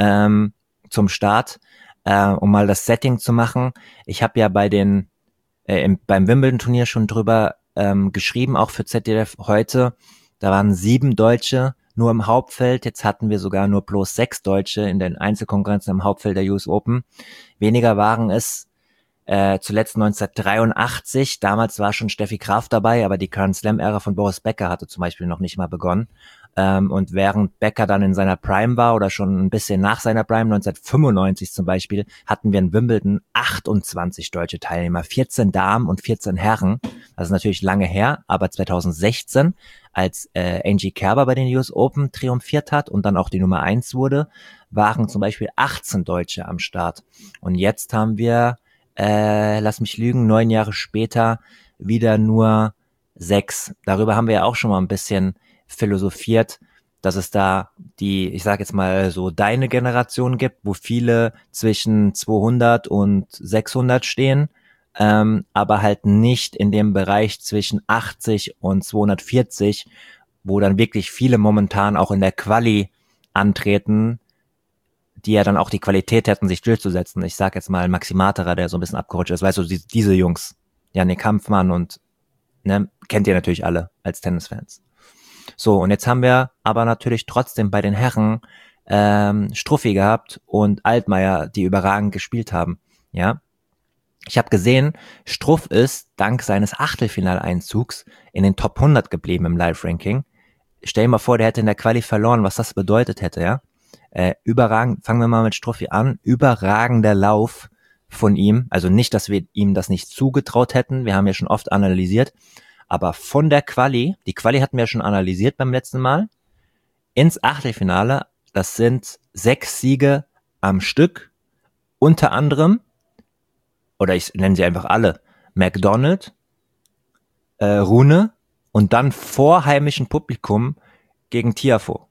Zum Start, um mal das Setting zu machen. Ich habe ja beim Wimbledon-Turnier schon drüber geschrieben, auch für ZDF heute. Da waren 7 Deutsche nur im Hauptfeld. Jetzt hatten wir sogar nur bloß 6 Deutsche in den Einzelkonkurrenzen im Hauptfeld der US Open. Weniger waren es zuletzt 1983. Damals war schon Steffi Graf dabei, aber die Grand Slam-Ära von Boris Becker hatte zum Beispiel noch nicht mal begonnen. Und während Becker dann in seiner Prime war oder schon ein bisschen nach seiner Prime, 1995 zum Beispiel, hatten wir in Wimbledon 28 deutsche Teilnehmer, 14 Damen und 14 Herren. Das ist natürlich lange her, aber 2016, als Angie Kerber bei den US Open triumphiert hat und dann auch die Nummer 1 wurde, waren zum Beispiel 18 Deutsche am Start. Und jetzt haben wir, lass mich lügen, 9 Jahre später wieder nur 6. Darüber haben wir ja auch schon mal ein bisschen philosophiert, dass es da die, ich sage jetzt mal so deine Generation gibt, wo viele zwischen 200 und 600 stehen, aber halt nicht in dem Bereich zwischen 80 und 240, wo dann wirklich viele momentan auch in der Quali antreten, die ja dann auch die Qualität hätten, sich durchzusetzen. Ich sag jetzt mal Maxi Materer, der so ein bisschen abgerutscht ist, weißt du, diese Jungs, Jannik Kampfmann und, ne, kennt ihr natürlich alle als Tennisfans. So, und jetzt haben wir aber natürlich trotzdem bei den Herren Struffi gehabt und Altmaier, die überragend gespielt haben. Ja, ich habe gesehen, Struff ist dank seines Achtelfinaleinzugs in den Top 100 geblieben im Live-Ranking. Stell dir mal vor, der hätte in der Quali verloren, was das bedeutet hätte, ja. Überragend, fangen wir mal mit Struffi an, überragender Lauf von ihm, also nicht, dass wir ihm das nicht zugetraut hätten, wir haben ja schon oft analysiert, aber von der Quali, die Quali hatten wir schon analysiert beim letzten Mal, ins Achtelfinale, das sind 6 Siege am Stück, unter anderem, oder ich nenne sie einfach alle, McDonald, Rune und dann vor heimischem Publikum gegen Tiafoe.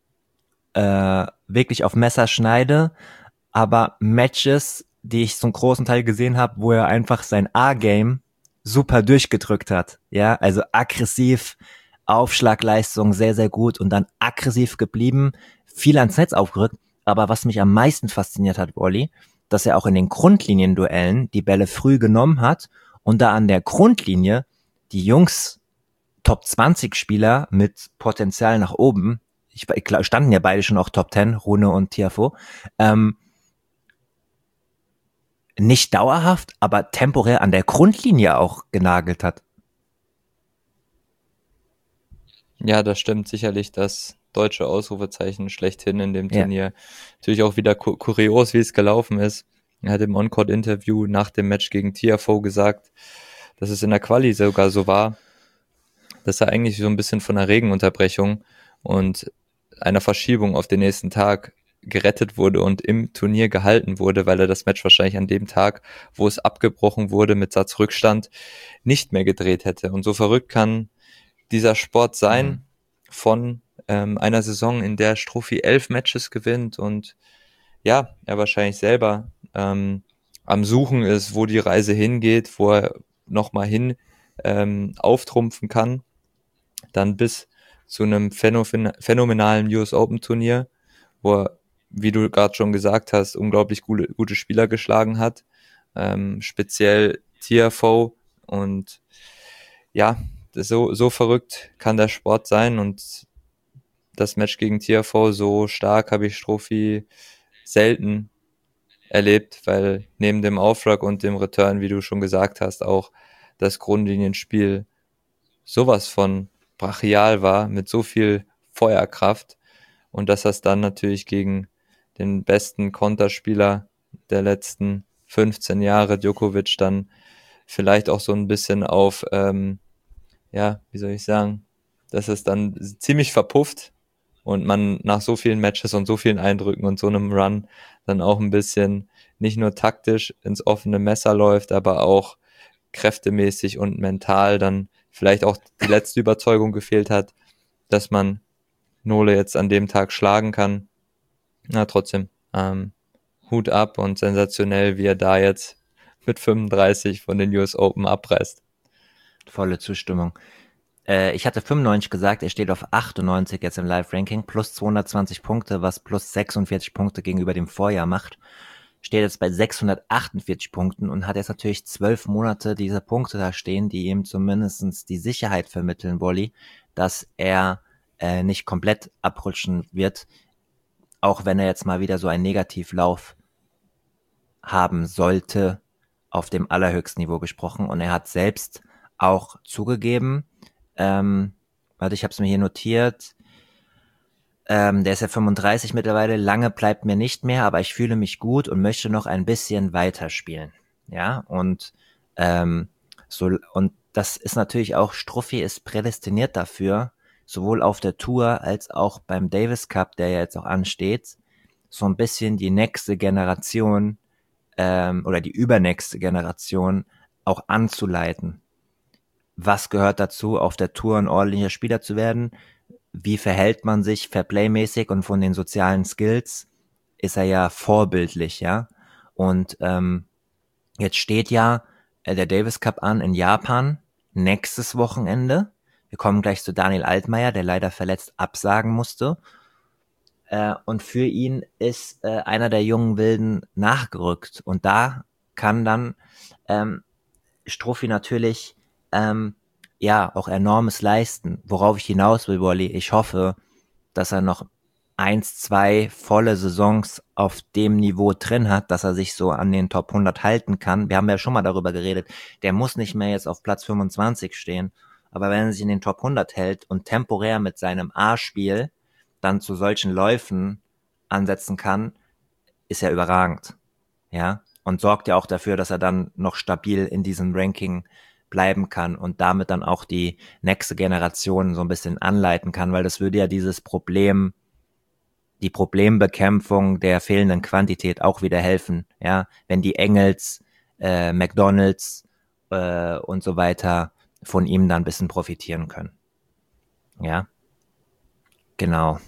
Wirklich auf Messerschneide, aber Matches, die ich zum großen Teil gesehen habe, wo er einfach sein A-Game super durchgedrückt hat, ja, also aggressiv, Aufschlagleistung sehr, sehr gut und dann aggressiv geblieben, viel ans Netz aufgerückt, aber was mich am meisten fasziniert hat, Olli, dass er auch in den Grundlinienduellen die Bälle früh genommen hat und da an der Grundlinie die Jungs, Top 20 Spieler mit Potenzial nach oben, ich standen ja beide schon auch Top 10, Rune und Tiafoe, nicht dauerhaft, aber temporär an der Grundlinie auch genagelt hat. Ja, das stimmt sicherlich, das deutsche Ausrufezeichen schlechthin in dem Turnier. Natürlich auch wieder kurios, wie es gelaufen ist. Er hat im On-Court-Interview nach dem Match gegen Tiafoe gesagt, dass es in der Quali sogar so war, dass er eigentlich so ein bisschen von einer Regenunterbrechung und einer Verschiebung auf den nächsten Tag gerettet wurde und im Turnier gehalten wurde, weil er das Match wahrscheinlich an dem Tag, wo es abgebrochen wurde mit Satzrückstand, nicht mehr gedreht hätte. Und so verrückt kann dieser Sport sein von einer Saison, in der Struffi 11 Matches gewinnt und ja, er wahrscheinlich selber am Suchen ist, wo die Reise hingeht, wo er nochmal hin auftrumpfen kann, dann bis zu einem phänomenalen US Open Turnier, wo er, wie du gerade schon gesagt hast, unglaublich gute Spieler geschlagen hat, speziell Tiafoe und ja, so verrückt kann der Sport sein und das Match gegen Tiafoe, so stark habe ich Struffi selten erlebt, weil neben dem Aufschlag und dem Return, wie du schon gesagt hast, auch das Grundlinienspiel sowas von brachial war, mit so viel Feuerkraft und dass das dann natürlich gegen den besten Konterspieler der letzten 15 Jahre, Djokovic, dann vielleicht auch so ein bisschen auf, ja, wie soll ich sagen, dass es dann ziemlich verpufft und man nach so vielen Matches und so vielen Eindrücken und so einem Run dann auch ein bisschen nicht nur taktisch ins offene Messer läuft, aber auch kräftemäßig und mental dann vielleicht auch die letzte Überzeugung gefehlt hat, dass man Nole jetzt an dem Tag schlagen kann. Na, trotzdem, Hut ab und sensationell, wie er da jetzt mit 35 von den US Open abreißt. Volle Zustimmung. Ich hatte 95 gesagt, er steht auf 98 jetzt im Live-Ranking, plus 220 Punkte, was plus 46 Punkte gegenüber dem Vorjahr macht. Steht jetzt bei 648 Punkten und hat jetzt natürlich 12 Monate diese Punkte da stehen, die ihm zumindestens die Sicherheit vermitteln, Wolli, dass er nicht komplett abrutschen wird, auch wenn er jetzt mal wieder so einen Negativlauf haben sollte, auf dem allerhöchsten Niveau gesprochen. Und er hat selbst auch zugegeben, warte, ich habe es mir hier notiert, der ist ja 35 mittlerweile, lange bleibt mir nicht mehr, aber ich fühle mich gut und möchte noch ein bisschen weiterspielen. Ja, und und das ist natürlich auch, Struffi ist prädestiniert dafür, sowohl auf der Tour als auch beim Davis Cup, der ja jetzt auch ansteht, so ein bisschen die nächste Generation oder die übernächste Generation auch anzuleiten. Was gehört dazu, auf der Tour ein ordentlicher Spieler zu werden? Wie verhält man sich fairplaymäßig, und von den sozialen Skills ist er ja vorbildlich, ja. Und jetzt steht ja der Davis Cup an in Japan nächstes Wochenende. Wir kommen gleich zu Daniel Altmaier, der leider verletzt absagen musste. Und für ihn ist einer der jungen Wilden nachgerückt. Und da kann dann Struffi natürlich ja auch Enormes leisten. Worauf ich hinaus will, Wolli, ich hoffe, dass er noch 1, 2 volle Saisons auf dem Niveau drin hat, dass er sich so an den Top 100 halten kann. Wir haben ja schon mal darüber geredet, der muss nicht mehr jetzt auf Platz 25 stehen, aber wenn er sich in den Top 100 hält und temporär mit seinem A-Spiel dann zu solchen Läufen ansetzen kann, ist er überragend, ja, und sorgt ja auch dafür, dass er dann noch stabil in diesem Ranking bleiben kann und damit dann auch die nächste Generation so ein bisschen anleiten kann, weil das würde ja dieses Problem, die Problembekämpfung der fehlenden Quantität auch wieder helfen, ja, wenn die Engels, McDonalds und so weiter von ihm dann ein bisschen profitieren können. Ja, genau.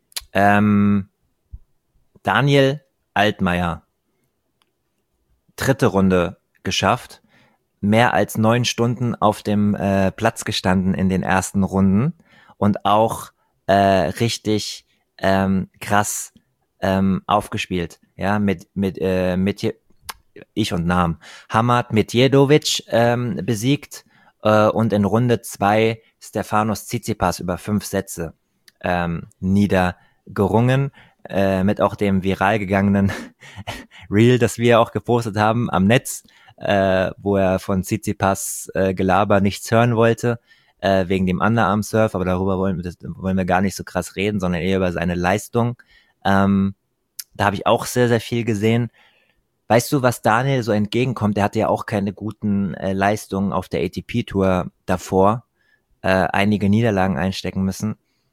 Daniel Altmaier, dritte Runde geschafft, mehr als 9 Stunden auf dem Platz gestanden in den ersten Runden und auch richtig krass aufgespielt, ja, mit ich und Namen. Hamad Medjedovic besiegt und in Runde 2 Stefanos Tsitsipas über 5 Sätze niedergerungen, mit auch dem viral gegangenen Reel, das wir auch gepostet haben am Netz, wo er von Tsitsipas Gelaber nichts hören wollte, wegen dem Underarm-Surf, aber darüber wollen wir gar nicht so krass reden, sondern eher über seine Leistung. Da habe ich auch sehr, sehr viel gesehen. Weißt du, was Daniel so entgegenkommt? Der hatte ja auch keine guten Leistungen auf der ATP-Tour davor, einige Niederlagen einstecken müssen.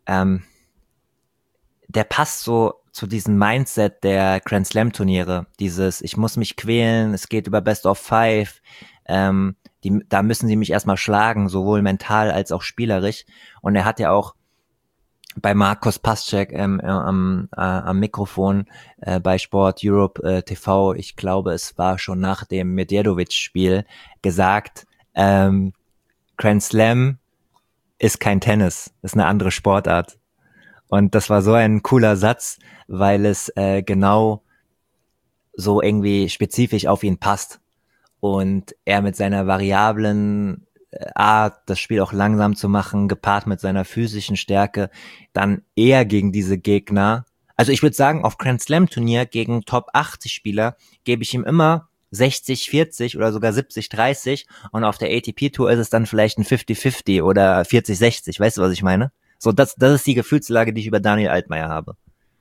ähm, der passt so zu diesem Mindset der Grand Slam Turniere. Dieses, ich muss mich quälen, es geht über Best of Five, da müssen sie mich erstmal schlagen, sowohl mental als auch spielerisch. Und er hat ja auch bei Markus Paschek am Mikrofon bei Sport Europe TV, ich glaube, es war schon nach dem Medjedovic-Spiel, gesagt, Grand Slam ist kein Tennis, ist eine andere Sportart. Und das war so ein cooler Satz, weil es genau so irgendwie spezifisch auf ihn passt. Und er mit seiner variablen Art, das Spiel auch langsam zu machen, gepaart mit seiner physischen Stärke, dann eher gegen diese Gegner. Also ich würde sagen, auf Grand Slam Turnier gegen Top 80 Spieler gebe ich ihm immer 60-40 oder sogar 70-30 und auf der ATP Tour ist es dann vielleicht ein 50-50 oder 40-60. Weißt du, was ich meine? So, das ist die Gefühlslage, die ich über Daniel Altmaier habe.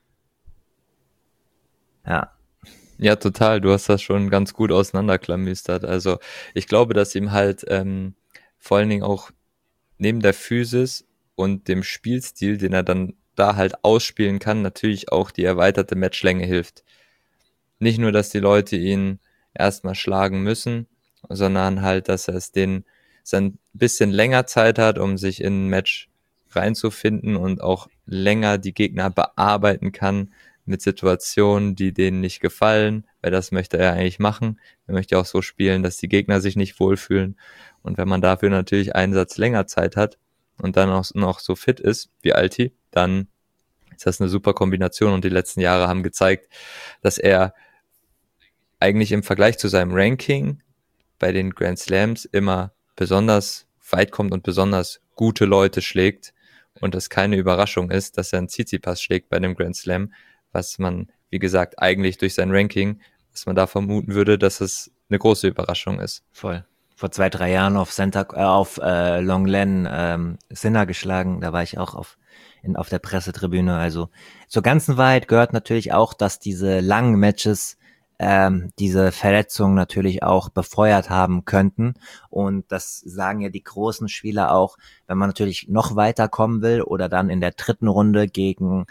Ja. Ja, total. Du hast das schon ganz gut auseinanderklamüstert. Also ich glaube, dass ihm halt vor allen Dingen auch neben der Physis und dem Spielstil, den er dann da halt ausspielen kann, natürlich auch die erweiterte Matchlänge hilft. Nicht nur, dass die Leute ihn erstmal schlagen müssen, sondern halt, dass er es denen ein bisschen länger Zeit hat, um sich in ein Match reinzufinden und auch länger die Gegner bearbeiten kann mit Situationen, die denen nicht gefallen, weil das möchte er eigentlich machen. Er möchte auch so spielen, dass die Gegner sich nicht wohlfühlen. Und wenn man dafür natürlich einen Satz länger Zeit hat und dann auch noch so fit ist wie Alti, dann ist das eine super Kombination. Und die letzten Jahre haben gezeigt, dass er eigentlich im Vergleich zu seinem Ranking bei den Grand Slams immer besonders weit kommt und besonders gute Leute schlägt und es keine Überraschung ist, dass er einen Tsitsipas schlägt bei dem Grand Slam, was man, wie gesagt, eigentlich durch sein Ranking, was man da vermuten würde, dass es eine große Überraschung ist. Voll. Vor 2-3 Jahren auf Longlen Sinner geschlagen, da war ich auch auf der Pressetribüne. Also zur ganzen Wahrheit gehört natürlich auch, dass diese langen Matches diese Verletzungen natürlich auch befeuert haben könnten. Und das sagen ja die großen Spieler auch, wenn man natürlich noch weiterkommen will oder dann in der dritten Runde gegen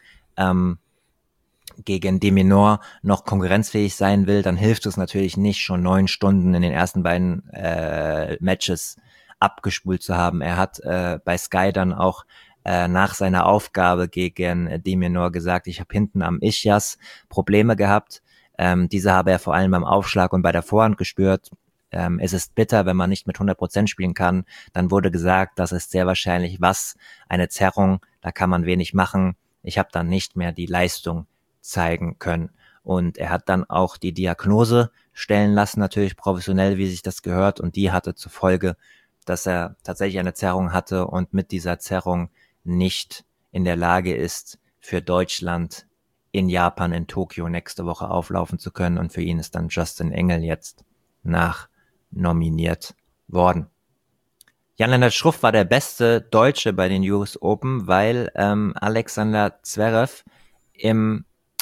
De Minaur noch konkurrenzfähig sein will, dann hilft es natürlich nicht, schon 9 Stunden in den ersten beiden Matches abgespult zu haben. Er hat bei Sky dann auch nach seiner Aufgabe gegen De Minaur gesagt, ich habe hinten am Ischias Probleme gehabt. Diese habe er vor allem beim Aufschlag und bei der Vorhand gespürt. Es ist bitter, wenn man nicht mit 100% spielen kann. Dann wurde gesagt, das ist sehr wahrscheinlich eine Zerrung, da kann man wenig machen. Ich habe dann nicht mehr die Leistung zeigen können. Und er hat dann auch die Diagnose stellen lassen, natürlich professionell, wie sich das gehört. Und die hatte zur Folge, dass er tatsächlich eine Zerrung hatte und mit dieser Zerrung nicht in der Lage ist, für Deutschland in Japan, in Tokio nächste Woche auflaufen zu können. Und für ihn ist dann Justin Engel jetzt nachnominiert worden. Jan-Lennart Schruff war der beste Deutsche bei den US Open, weil Alexander Zverev in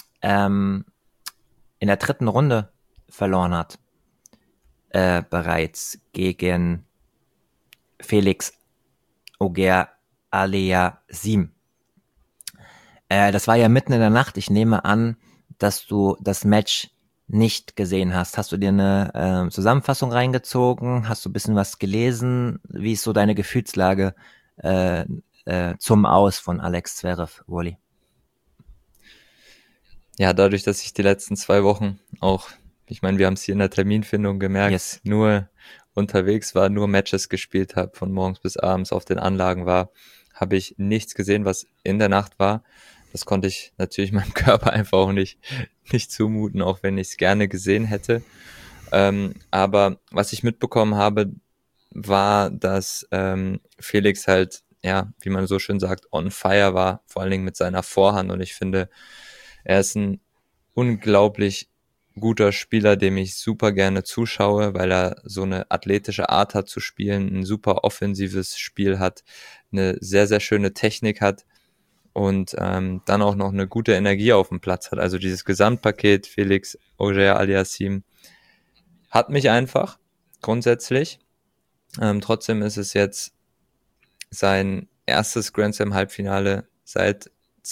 der dritten Runde verloren hat. Bereits gegen Felix Auger-Aliassime. Das war ja mitten in der Nacht. Ich nehme an, dass du das Match nicht gesehen hast. Hast du dir eine Zusammenfassung reingezogen? Hast du ein bisschen was gelesen? Wie ist so deine Gefühlslage zum Aus von Alex Zverev, Wally? Ja, dadurch, dass ich die letzten 2 Wochen auch, ich meine, wir haben es hier in der Terminfindung gemerkt, nur unterwegs war, nur Matches gespielt habe, von morgens bis abends auf den Anlagen war, habe ich nichts gesehen, was in der Nacht war. Das konnte ich natürlich meinem Körper einfach auch nicht zumuten, auch wenn ich es gerne gesehen hätte. Aber was ich mitbekommen habe, war, dass Felix halt, ja, wie man so schön sagt, on fire war, vor allen Dingen mit seiner Vorhand. Und ich finde, er ist ein unglaublich guter Spieler, dem ich super gerne zuschaue, weil er so eine athletische Art hat zu spielen, ein super offensives Spiel hat, eine sehr, sehr schöne Technik hat und dann auch noch eine gute Energie auf dem Platz hat. Also dieses Gesamtpaket Felix Auger-Aliassime hat mich einfach grundsätzlich. Trotzdem ist es jetzt sein erstes Grand Slam Halbfinale seit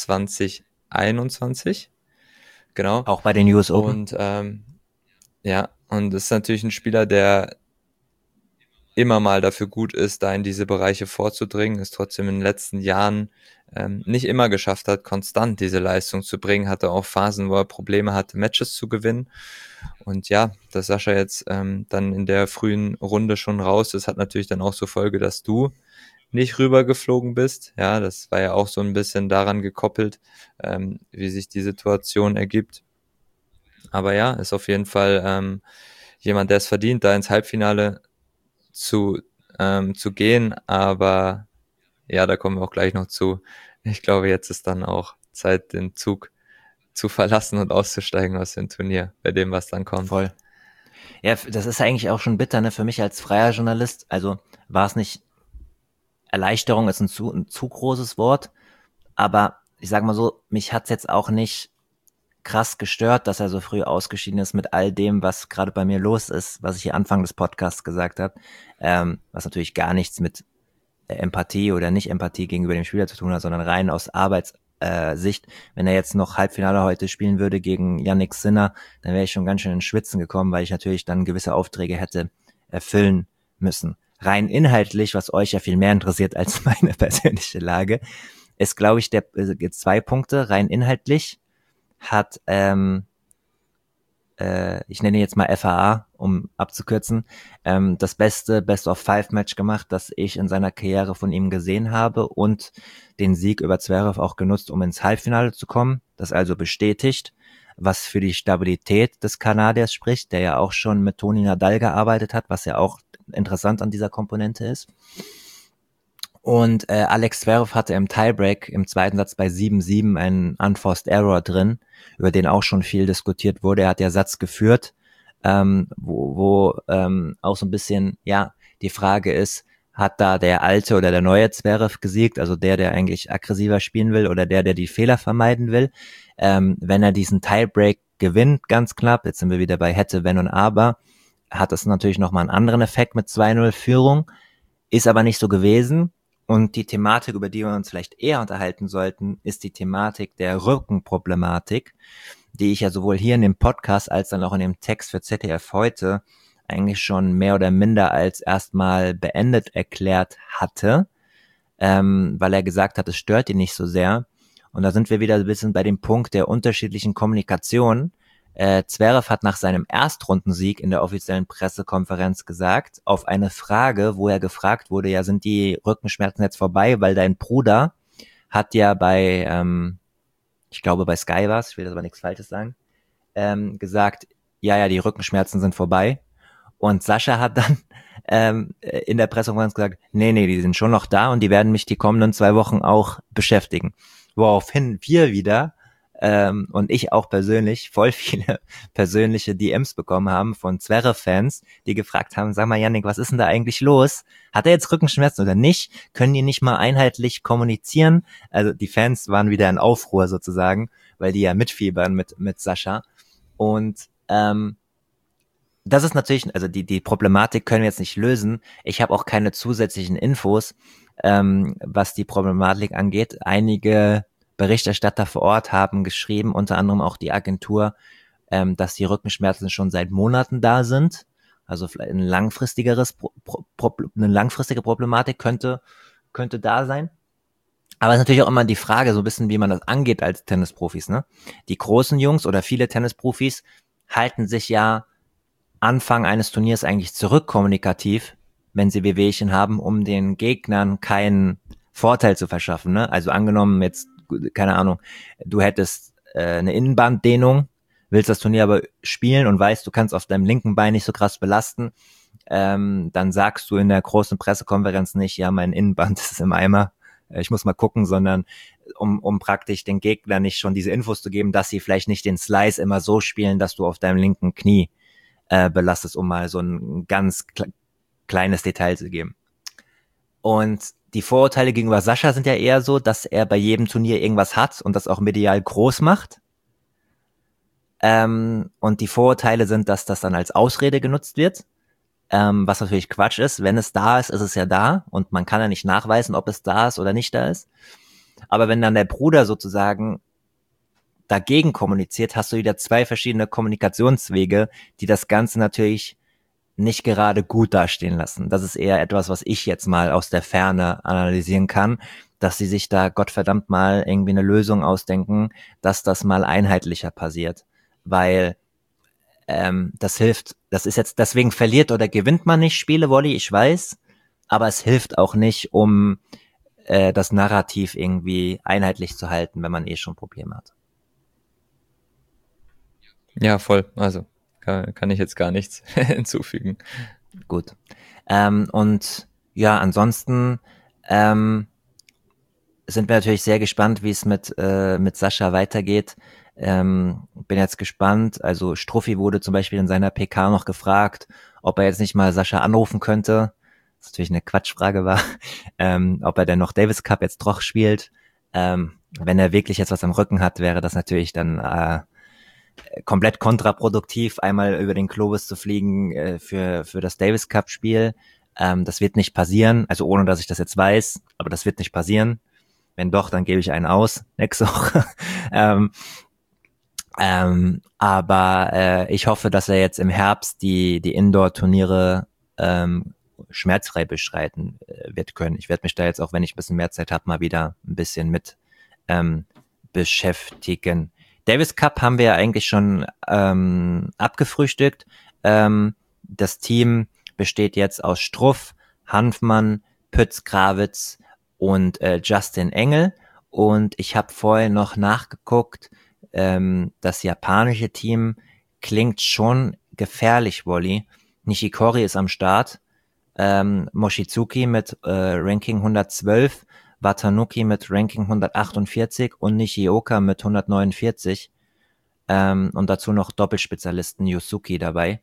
2021. Genau. Auch bei den US Open. Und ja, und das ist natürlich ein Spieler, der immer mal dafür gut ist, da in diese Bereiche vorzudringen, es trotzdem in den letzten Jahren nicht immer geschafft hat, konstant diese Leistung zu bringen, hatte auch Phasen, wo er Probleme hatte, Matches zu gewinnen. Und ja, dass Sascha jetzt dann in der frühen Runde schon raus ist, hat natürlich dann auch zur Folge, dass du nicht rübergeflogen bist. Ja, das war ja auch so ein bisschen daran gekoppelt, wie sich die Situation ergibt. Aber ja, ist auf jeden Fall jemand, der es verdient, da ins Halbfinale zu gehen, aber ja, da kommen wir auch gleich noch zu. Ich glaube, jetzt ist dann auch Zeit, den Zug zu verlassen und auszusteigen aus dem Turnier, bei dem, was dann kommt. Voll. Ja, das ist eigentlich auch schon bitter, ne, für mich als freier Journalist. Also war es nicht, Erleichterung ist ein zu großes Wort, aber ich sag mal so, mich hat's jetzt auch nicht krass gestört, dass er so früh ausgeschieden ist mit all dem, was gerade bei mir los ist, was ich hier Anfang des Podcasts gesagt habe, was natürlich gar nichts mit Empathie oder Nicht-Empathie gegenüber dem Spieler zu tun hat, sondern rein aus Arbeitssicht. Wenn er jetzt noch Halbfinale heute spielen würde gegen Yannick Sinner, dann wäre ich schon ganz schön in Schwitzen gekommen, weil ich natürlich dann gewisse Aufträge hätte erfüllen müssen. Rein inhaltlich, was euch ja viel mehr interessiert als meine persönliche Lage, ist, glaube ich, jetzt 2 Punkte. Rein inhaltlich hat ich nenne jetzt mal FAA, um abzukürzen, das beste Best-of-5-Match gemacht, das ich in seiner Karriere von ihm gesehen habe und den Sieg über Zverev auch genutzt, um ins Halbfinale zu kommen. Das also bestätigt, was für die Stabilität des Kanadiers spricht, der ja auch schon mit Toni Nadal gearbeitet hat, was ja auch interessant an dieser Komponente ist. Und Alex Zverev hatte im Tiebreak im zweiten Satz bei 7-7 einen Unforced Error drin, über den auch schon viel diskutiert wurde. Er hat ja Satz geführt, wo auch so ein bisschen, ja, die Frage ist, hat da der alte oder der neue Zverev gesiegt, also der eigentlich aggressiver spielen will oder der die Fehler vermeiden will. Wenn er diesen Tiebreak gewinnt, ganz knapp, jetzt sind wir wieder bei hätte, wenn und aber, hat das natürlich nochmal einen anderen Effekt mit 2-0 Führung, ist aber nicht so gewesen. Und die Thematik, über die wir uns vielleicht eher unterhalten sollten, ist die Thematik der Rückenproblematik, die ich ja sowohl hier in dem Podcast als dann auch in dem Text für ZDF heute eigentlich schon mehr oder minder als erstmal beendet erklärt hatte, weil er gesagt hat, es stört ihn nicht so sehr. Und da sind wir wieder ein bisschen bei dem Punkt der unterschiedlichen Kommunikation. Zverev hat nach seinem Erstrundensieg in der offiziellen Pressekonferenz gesagt, auf eine Frage, wo er gefragt wurde, ja, sind die Rückenschmerzen jetzt vorbei, weil dein Bruder hat ja bei, ich glaube bei Sky war's, ich will jetzt aber nichts Falsches sagen, gesagt, ja, die Rückenschmerzen sind vorbei. Und Sascha hat dann in der Pressekonferenz gesagt, nee, die sind schon noch da und die werden mich die kommenden 2 Wochen auch beschäftigen. Woraufhin wir wieder und ich auch persönlich voll viele persönliche DMs bekommen haben von Zverev-Fans, die gefragt haben, sag mal Yannick, was ist denn da eigentlich los? Hat er jetzt Rückenschmerzen oder nicht? Können die nicht mal einheitlich kommunizieren? Also die Fans waren wieder in Aufruhr sozusagen, weil die ja mitfiebern mit Sascha. Und das ist natürlich, also die Problematik können wir jetzt nicht lösen. Ich habe auch keine zusätzlichen Infos, was die Problematik angeht. Einige Berichterstatter vor Ort haben geschrieben, unter anderem auch die Agentur, dass die Rückenschmerzen schon seit Monaten da sind. Also vielleicht eine langfristige Problematik könnte da sein. Aber es ist natürlich auch immer die Frage, so ein bisschen, wie man das angeht als Tennisprofis, ne? Die großen Jungs oder viele Tennisprofis halten sich ja Anfang eines Turniers eigentlich zurück kommunikativ, wenn sie Wehwehchen haben, um den Gegnern keinen Vorteil zu verschaffen, ne? Also angenommen jetzt, keine Ahnung, du hättest eine Innenbanddehnung, willst das Turnier aber spielen und weißt, du kannst auf deinem linken Bein nicht so krass belasten, dann sagst du in der großen Pressekonferenz nicht, ja, mein Innenband ist im Eimer, ich muss mal gucken, sondern um praktisch den Gegner nicht schon diese Infos zu geben, dass sie vielleicht nicht den Slice immer so spielen, dass du auf deinem linken Knie belastest, um mal so ein ganz kleines Detail zu geben. Und die Vorurteile gegenüber Sascha sind ja eher so, dass er bei jedem Turnier irgendwas hat und das auch medial groß macht. Und die Vorurteile sind, dass das dann als Ausrede genutzt wird, was natürlich Quatsch ist. Wenn es da ist, ist es ja da und man kann ja nicht nachweisen, ob es da ist oder nicht da ist. Aber wenn dann der Bruder sozusagen dagegen kommuniziert, hast du wieder zwei verschiedene Kommunikationswege, die das Ganze natürlich nicht gerade gut dastehen lassen. Das ist eher etwas, was ich jetzt mal aus der Ferne analysieren kann, dass sie sich da Gottverdammt mal irgendwie eine Lösung ausdenken, dass das mal einheitlicher passiert. Weil das hilft, das ist jetzt, deswegen verliert oder gewinnt man nicht Spiele, Volley, ich weiß, aber es hilft auch nicht, um das Narrativ irgendwie einheitlich zu halten, wenn man eh schon Probleme hat. Ja, voll. Also kann ich jetzt gar nichts hinzufügen. Gut. Und ja, ansonsten sind wir natürlich sehr gespannt, wie es mit Sascha weitergeht. Bin jetzt gespannt. Also Struffi wurde zum Beispiel in seiner PK noch gefragt, ob er jetzt nicht mal Sascha anrufen könnte. Was natürlich eine Quatschfrage war. Ob er denn noch Davis Cup jetzt doch spielt. Wenn er wirklich jetzt was am Rücken hat, wäre das natürlich dann komplett kontraproduktiv, einmal über den Globus zu fliegen für das Davis Cup Spiel. Das wird nicht passieren, also ohne dass ich das jetzt weiß, aber das wird nicht passieren. Wenn doch, dann gebe ich einen aus nächste Woche. Aber ich hoffe, dass er jetzt im Herbst die Indoor-Turniere schmerzfrei bestreiten wird können. Ich werde mich da jetzt auch, wenn ich ein bisschen mehr Zeit habe, mal wieder ein bisschen mit beschäftigen. Davis Cup haben wir ja eigentlich schon abgefrühstückt. Das Team besteht jetzt aus Struff, Hanfmann, Pütz-Grawitz und Justin Engel. Und ich habe vorher noch nachgeguckt, das japanische Team klingt schon gefährlich, Wolli. Nishikori ist am Start, Mochizuki mit Ranking 112, Watanuki mit Ranking 148 und Nishioka mit 149. Und dazu noch Doppelspezialisten Yusuki dabei.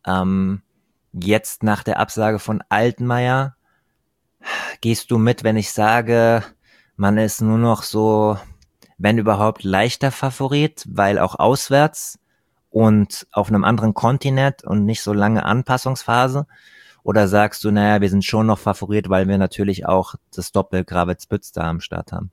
Jetzt nach der Absage von Altmaier, gehst du mit, wenn ich sage, man ist nur noch so, wenn überhaupt, leichter Favorit, weil auch auswärts und auf einem anderen Kontinent und nicht so lange Anpassungsphase? Oder sagst du, naja, wir sind schon noch Favorit, weil wir natürlich auch das Doppel Grawitz-Pütz da am Start haben?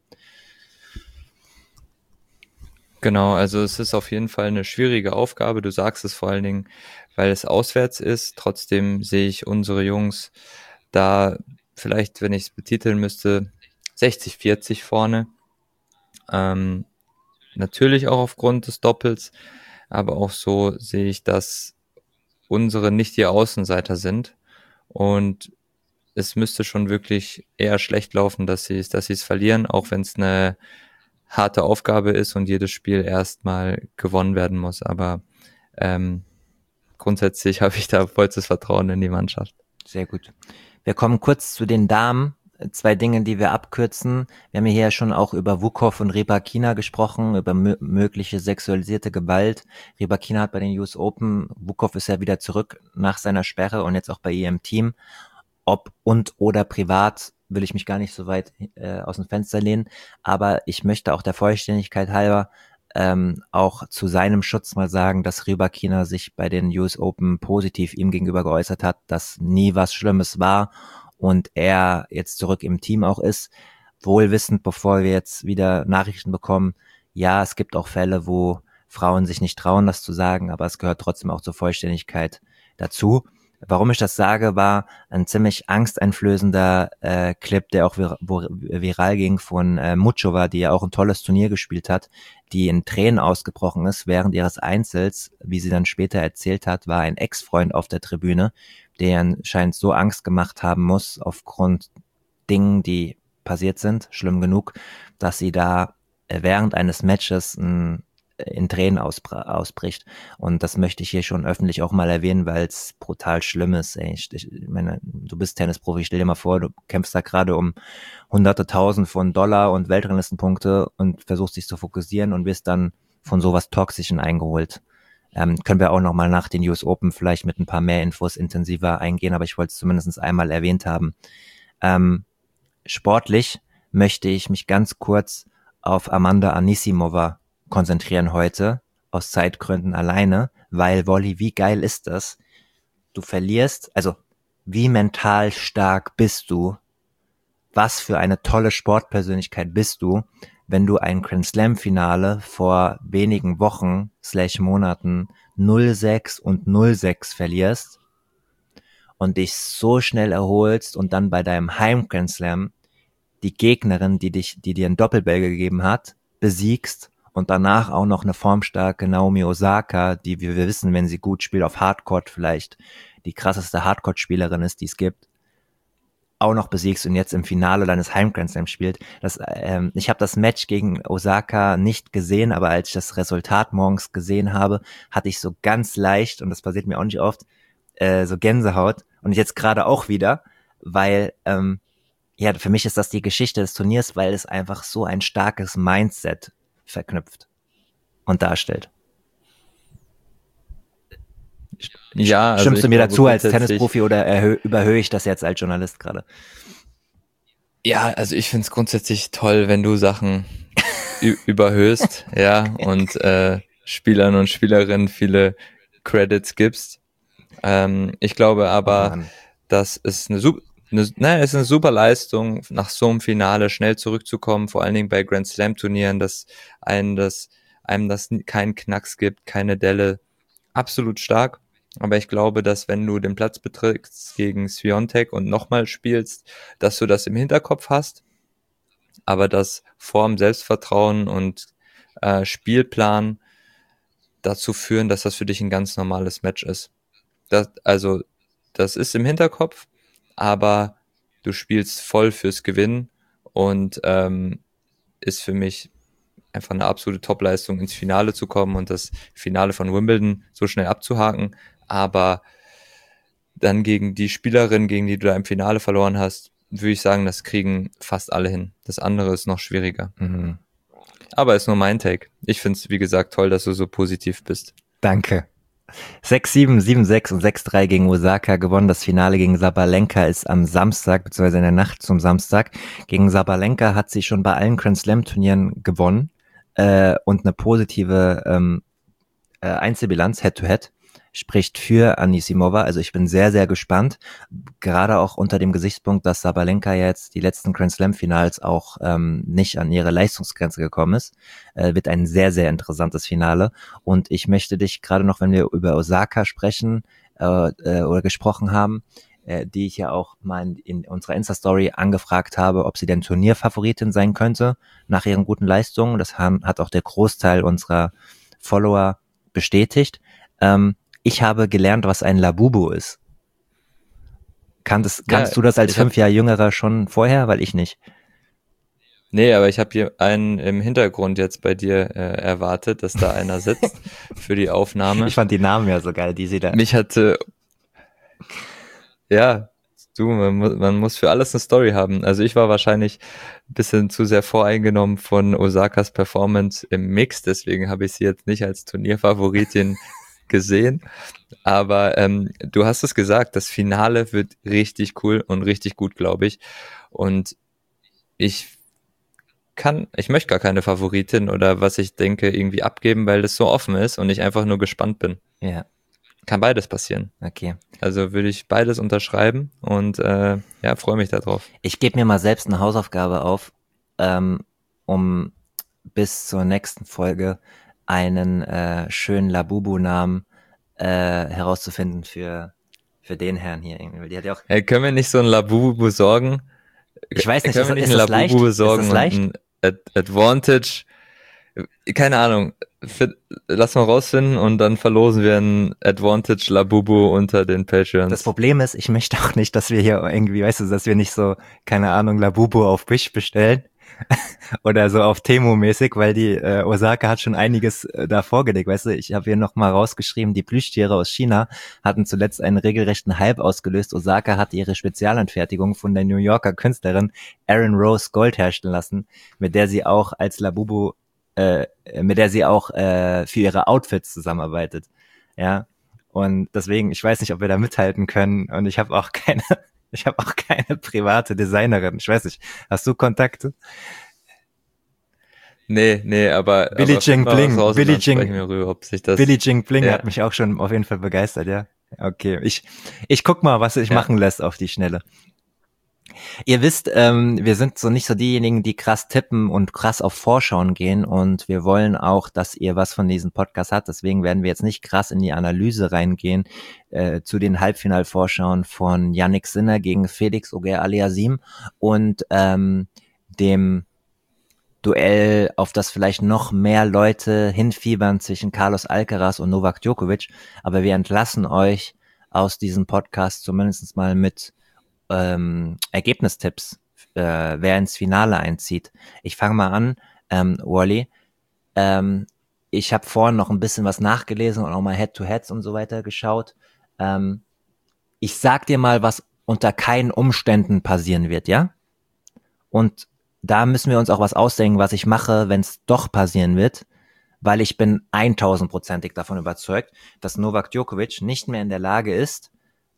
Genau, also es ist auf jeden Fall eine schwierige Aufgabe. Du sagst es vor allen Dingen, weil es auswärts ist. Trotzdem sehe ich unsere Jungs da vielleicht, wenn ich es betiteln müsste, 60-40 vorne. Natürlich auch aufgrund des Doppels, aber auch so sehe ich, dass unsere nicht die Außenseiter sind und es müsste schon wirklich eher schlecht laufen, dass sie es verlieren, auch wenn es eine harte Aufgabe ist und jedes Spiel erstmal gewonnen werden muss. Aber grundsätzlich habe ich da vollstes Vertrauen in die Mannschaft. Sehr gut. Wir kommen kurz zu den Damen. Zwei Dinge, die wir abkürzen. Wir haben hier ja schon auch über Wukov und Rybakina gesprochen, über mögliche sexualisierte Gewalt. Rybakina hat bei den US Open, Wukov ist ja wieder zurück nach seiner Sperre und jetzt auch bei ihr im Team. Ob und oder privat will ich mich gar nicht so weit aus dem Fenster lehnen, aber ich möchte auch der Vollständigkeit halber auch zu seinem Schutz mal sagen, dass Rybakina sich bei den US Open positiv ihm gegenüber geäußert hat, dass nie was Schlimmes war und er jetzt zurück im Team auch ist, wohl wissend, bevor wir jetzt wieder Nachrichten bekommen, ja, es gibt auch Fälle, wo Frauen sich nicht trauen, das zu sagen, aber es gehört trotzdem auch zur Vollständigkeit dazu. Warum ich das sage, war ein ziemlich angsteinflößender Clip, der auch viral ging von Muchova, die ja auch ein tolles Turnier gespielt hat, die in Tränen ausgebrochen ist während ihres Einzels. Wie sie dann später erzählt hat, war ein Ex-Freund auf der Tribüne, der anscheinend so Angst gemacht haben muss aufgrund Dingen, die passiert sind, schlimm genug, dass sie da während eines Matches in Tränen ausbricht. Und das möchte ich hier schon öffentlich auch mal erwähnen, weil es brutal schlimm ist. Ey. Ich meine, du bist Tennisprofi, stell dir mal vor, du kämpfst da gerade um hunderte Tausend von Dollar und Weltranglistenpunkte und versuchst dich zu fokussieren und wirst dann von sowas Toxischen eingeholt. Können wir auch nochmal nach den US Open vielleicht mit ein paar mehr Infos intensiver eingehen, aber ich wollte es zumindest einmal erwähnt haben. Sportlich möchte ich mich ganz kurz auf Amanda Anisimova konzentrieren heute, aus Zeitgründen alleine, weil Wolli, wie geil ist das? Du verlierst, also wie mental stark bist du, was für eine tolle Sportpersönlichkeit bist du, wenn du ein Grand Slam Finale vor wenigen Wochen / Monaten 0-6 und 0-6 verlierst und dich so schnell erholst und dann bei deinem Heim Grand Slam die Gegnerin, die dir einen Doppelbell gegeben hat, besiegst und danach auch noch eine formstarke Naomi Osaka, die, wie wir wissen, wenn sie gut spielt, auf Hardcourt vielleicht die krasseste Hardcourt-Spielerin ist, die es gibt, auch noch besiegst und jetzt im Finale deines Heim-Grand Slams spielt. Ich habe das Match gegen Osaka nicht gesehen, aber als ich das Resultat morgens gesehen habe, hatte ich so ganz leicht, und das passiert mir auch nicht oft, so Gänsehaut. Und jetzt gerade auch wieder, weil ja, für mich ist das die Geschichte des Turniers, weil es einfach so ein starkes Mindset verknüpft und darstellt. Ja, also Stimmst du mir glaube dazu als grundsätzlich- Tennisprofi oder überhöhe ich das jetzt als Journalist gerade? Ja, also ich find's grundsätzlich toll, wenn du Sachen überhöhst, ja, und Spielern und Spielerinnen viele Credits gibst. Ich glaube aber, Mann. dass es es ist eine super Leistung, nach so einem Finale schnell zurückzukommen, vor allen Dingen bei Grand Slam Turnieren, dass einem das keinen Knacks gibt, keine Delle. Absolut stark. Aber ich glaube, dass wenn du den Platz betrittst gegen Swiatek und nochmal spielst, dass du das im Hinterkopf hast, aber dass Form, Selbstvertrauen und Spielplan dazu führen, dass das für dich ein ganz normales Match ist. Das ist im Hinterkopf, aber du spielst voll fürs Gewinnen und ist für mich einfach eine absolute Topleistung, ins Finale zu kommen und das Finale von Wimbledon so schnell abzuhaken. Aber dann gegen die Spielerin, gegen die du da im Finale verloren hast, würde ich sagen, das kriegen fast alle hin. Das andere ist noch schwieriger. Mhm. Aber ist nur mein Take. Ich finde es, wie gesagt, toll, dass du so positiv bist. Danke. 6-7, 7-6 und 6-3 gegen Osaka gewonnen. Das Finale gegen Sabalenka ist am Samstag, beziehungsweise in der Nacht zum Samstag. Gegen Sabalenka hat sie schon bei allen Grand Slam Turnieren gewonnen und eine positive Einzelbilanz, Head-to-Head, spricht für Anisimova. Also ich bin sehr, sehr gespannt. Gerade auch unter dem Gesichtspunkt, dass Sabalenka jetzt die letzten Grand Slam Finals auch nicht an ihre Leistungsgrenze gekommen ist. Wird ein sehr, sehr interessantes Finale. Und ich möchte dich gerade noch, wenn wir über Osaka sprechen oder gesprochen haben, die ich ja auch mal in unserer Insta-Story angefragt habe, ob sie denn Turnierfavoritin sein könnte nach ihren guten Leistungen. Das hat auch der Großteil unserer Follower bestätigt. Ich habe gelernt, was ein Labubu ist. Kannst du das als 5 Jahre Jüngerer schon vorher? Weil ich nicht. Nee, aber ich habe hier einen im Hintergrund jetzt bei dir erwartet, dass da einer sitzt für die Aufnahme. Ich fand die Namen ja so geil, die sie da... Mich hatte... Ja, man muss für alles eine Story haben. Also ich war wahrscheinlich ein bisschen zu sehr voreingenommen von Osakas Performance im Mix, deswegen habe ich sie jetzt nicht als Turnierfavoritin gesehen. Aber du hast es gesagt, das Finale wird richtig cool und richtig gut, glaube ich. Und ich möchte gar keine Favoritin oder was ich denke irgendwie abgeben, weil das so offen ist und ich einfach nur gespannt bin. Ja. Kann beides passieren. Okay. Also würde ich beides unterschreiben und freue mich darauf. Ich gebe mir mal selbst eine Hausaufgabe auf, um bis zur nächsten Folge einen schönen Labubu-Namen herauszufinden für den Herrn hier. Die hat ja auch... Hey, können wir nicht so ein Labubu besorgen? Ich weiß nicht, können wir nicht ist ein das leicht? Labubu besorgen Ist das leicht? und ein Advantage? Keine Ahnung. Lass mal rausfinden und dann verlosen wir ein Advantage Labubu unter den Patreons. Das Problem ist, ich möchte auch nicht, dass wir hier irgendwie, weißt du, dass wir nicht so, keine Ahnung, Labubu auf Wish bestellen oder so auf Temu-mäßig, weil die Osaka hat schon einiges da vorgelegt, weißt du, ich habe hier nochmal rausgeschrieben, die Plüschtiere aus China hatten zuletzt einen regelrechten Hype ausgelöst. Osaka hat ihre Spezialanfertigung von der New Yorker Künstlerin Erin Rose Gold herstellen lassen, mit der sie auch als Labubu für ihre Outfits zusammenarbeitet. Ja. Und deswegen, ich weiß nicht, ob wir da mithalten können. Und ich habe auch keine private Designerin. Ich weiß nicht. Hast du Kontakte? Nee, aber Billie Jean Bling. Billie Jean Bling Ja. hat mich auch schon auf jeden Fall begeistert, ja. Okay. Ich guck mal, was sich machen lässt auf die Schnelle. Ihr wisst, wir sind so nicht so diejenigen, die krass tippen und krass auf Vorschauen gehen und wir wollen auch, dass ihr was von diesem Podcast habt. Deswegen werden wir jetzt nicht krass in die Analyse reingehen zu den Halbfinalvorschauen von Yannick Sinner gegen Felix Auger-Aliassime und dem Duell, auf das vielleicht noch mehr Leute hinfiebern zwischen Carlos Alcaraz und Novak Djokovic. Aber wir entlassen euch aus diesem Podcast zumindest mal mit Ergebnistipps, wer ins Finale einzieht. Ich fange mal an, Wally. Ich habe vorhin noch ein bisschen was nachgelesen und auch mal Head-to-Heads und so weiter geschaut. Ich sag dir mal, was unter keinen Umständen passieren wird, ja? Und da müssen wir uns auch was ausdenken, was ich mache, wenn es doch passieren wird, weil ich bin 1000%ig davon überzeugt, dass Novak Djokovic nicht mehr in der Lage ist,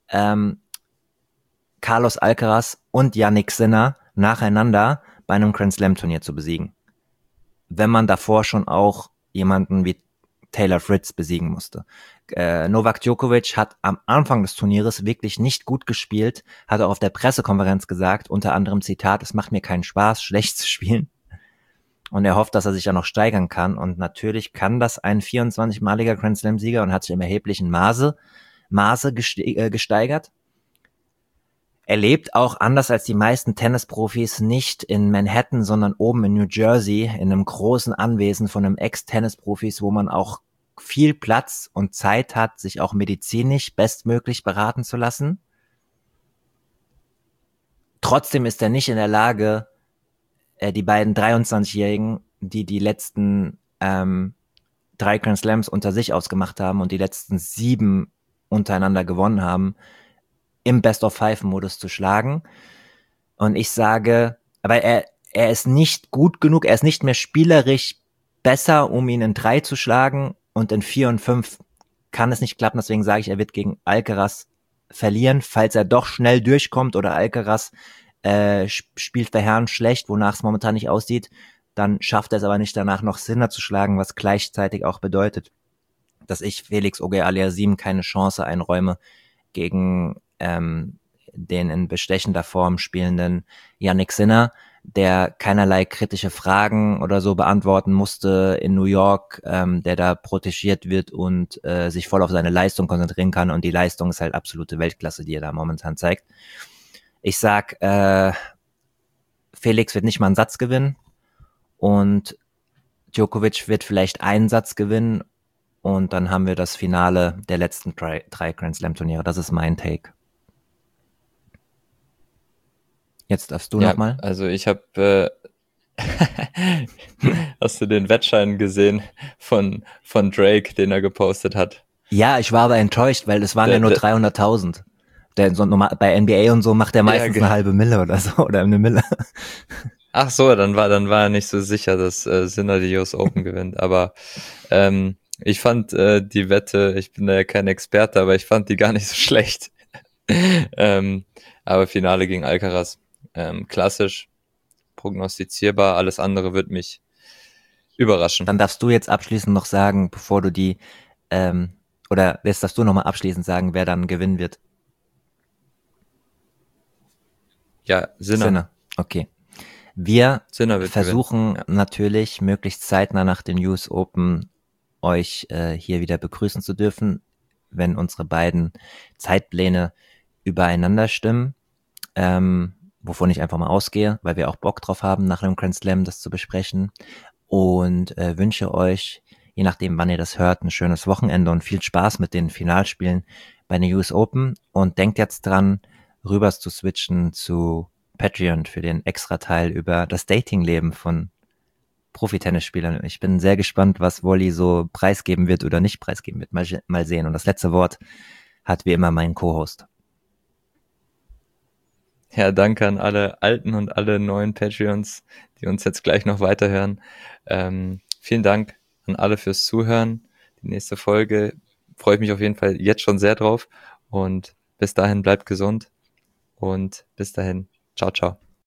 Carlos Alcaraz und Yannick Sinner nacheinander bei einem Grand Slam Turnier zu besiegen. Wenn man davor schon auch jemanden wie Taylor Fritz besiegen musste. Novak Djokovic hat am Anfang des Turnieres wirklich nicht gut gespielt, hat auch auf der Pressekonferenz gesagt, unter anderem Zitat, es macht mir keinen Spaß, schlecht zu spielen. Und er hofft, dass er sich ja noch steigern kann. Und natürlich kann das ein 24-maliger Grand Slam-Sieger und hat sich im erheblichen Maße gesteigert. Er lebt auch anders als die meisten Tennisprofis nicht in Manhattan, sondern oben in New Jersey, in einem großen Anwesen von einem Ex-Tennisprofis, wo man auch viel Platz und Zeit hat, sich auch medizinisch bestmöglich beraten zu lassen. Trotzdem ist er nicht in der Lage, die beiden 23-Jährigen, die die letzten 3 Grand Slams unter sich ausgemacht haben und die letzten 7 untereinander gewonnen haben, im Best-of-Five-Modus zu schlagen. Und ich sage, aber er ist nicht gut genug, er ist nicht mehr spielerisch besser, um ihn in 3 zu schlagen und in 4 und 5 kann es nicht klappen, deswegen sage ich, er wird gegen Alcaraz verlieren, falls er doch schnell durchkommt oder Alcaraz spielt verheerend schlecht, wonach es momentan nicht aussieht, dann schafft er es aber nicht danach noch Sinner zu schlagen, was gleichzeitig auch bedeutet, dass ich Felix Auger-Aliassime keine Chance einräume gegen den in bestechender Form spielenden Yannick Sinner, der keinerlei kritische Fragen oder so beantworten musste in New York, der da protegiert wird und sich voll auf seine Leistung konzentrieren kann und die Leistung ist halt absolute Weltklasse, die er da momentan zeigt. Ich sag, Felix wird nicht mal einen Satz gewinnen und Djokovic wird vielleicht einen Satz gewinnen und dann haben wir das Finale der letzten 3 Grand Slam Turniere. Das ist mein Take. Jetzt darfst du nochmal. Also ich habe, hast du den Wettschein gesehen von Drake, den er gepostet hat? Ja, ich war aber enttäuscht, weil es waren ja nur 300.000. Bei NBA und so macht er meistens eine halbe Mille oder so oder eine Mille. Ach so, dann war er nicht so sicher, dass Sinner die US Open gewinnt. Aber ich fand die Wette, ich bin da ja kein Experte, aber ich fand die gar nicht so schlecht. Aber Finale gegen Alcaraz, klassisch, prognostizierbar, alles andere wird mich überraschen. Dann darfst du jetzt abschließend noch sagen, bevor du die, oder jetzt darfst du nochmal abschließend sagen, wer dann gewinnen wird. Ja, Sinner. Okay. Wir versuchen natürlich möglichst zeitnah nach den US Open euch hier wieder begrüßen zu dürfen, wenn unsere beiden Zeitpläne übereinander stimmen, wovon ich einfach mal ausgehe, weil wir auch Bock drauf haben, nach einem Grand Slam das zu besprechen und wünsche euch, je nachdem wann ihr das hört, ein schönes Wochenende und viel Spaß mit den Finalspielen bei den US Open und denkt jetzt dran, rüber zu switchen zu Patreon für den Extra-Teil über das Datingleben von Profi-Tennisspielern. Ich bin sehr gespannt, was Wally so preisgeben wird oder nicht preisgeben wird. Mal sehen. Und das letzte Wort hat wie immer mein Co-Host. Ja, danke an alle alten und alle neuen Patreons, die uns jetzt gleich noch weiterhören. Vielen Dank an alle fürs Zuhören. Die nächste Folge freue ich mich auf jeden Fall jetzt schon sehr drauf. Und bis dahin bleibt gesund. Und bis dahin. Ciao, ciao.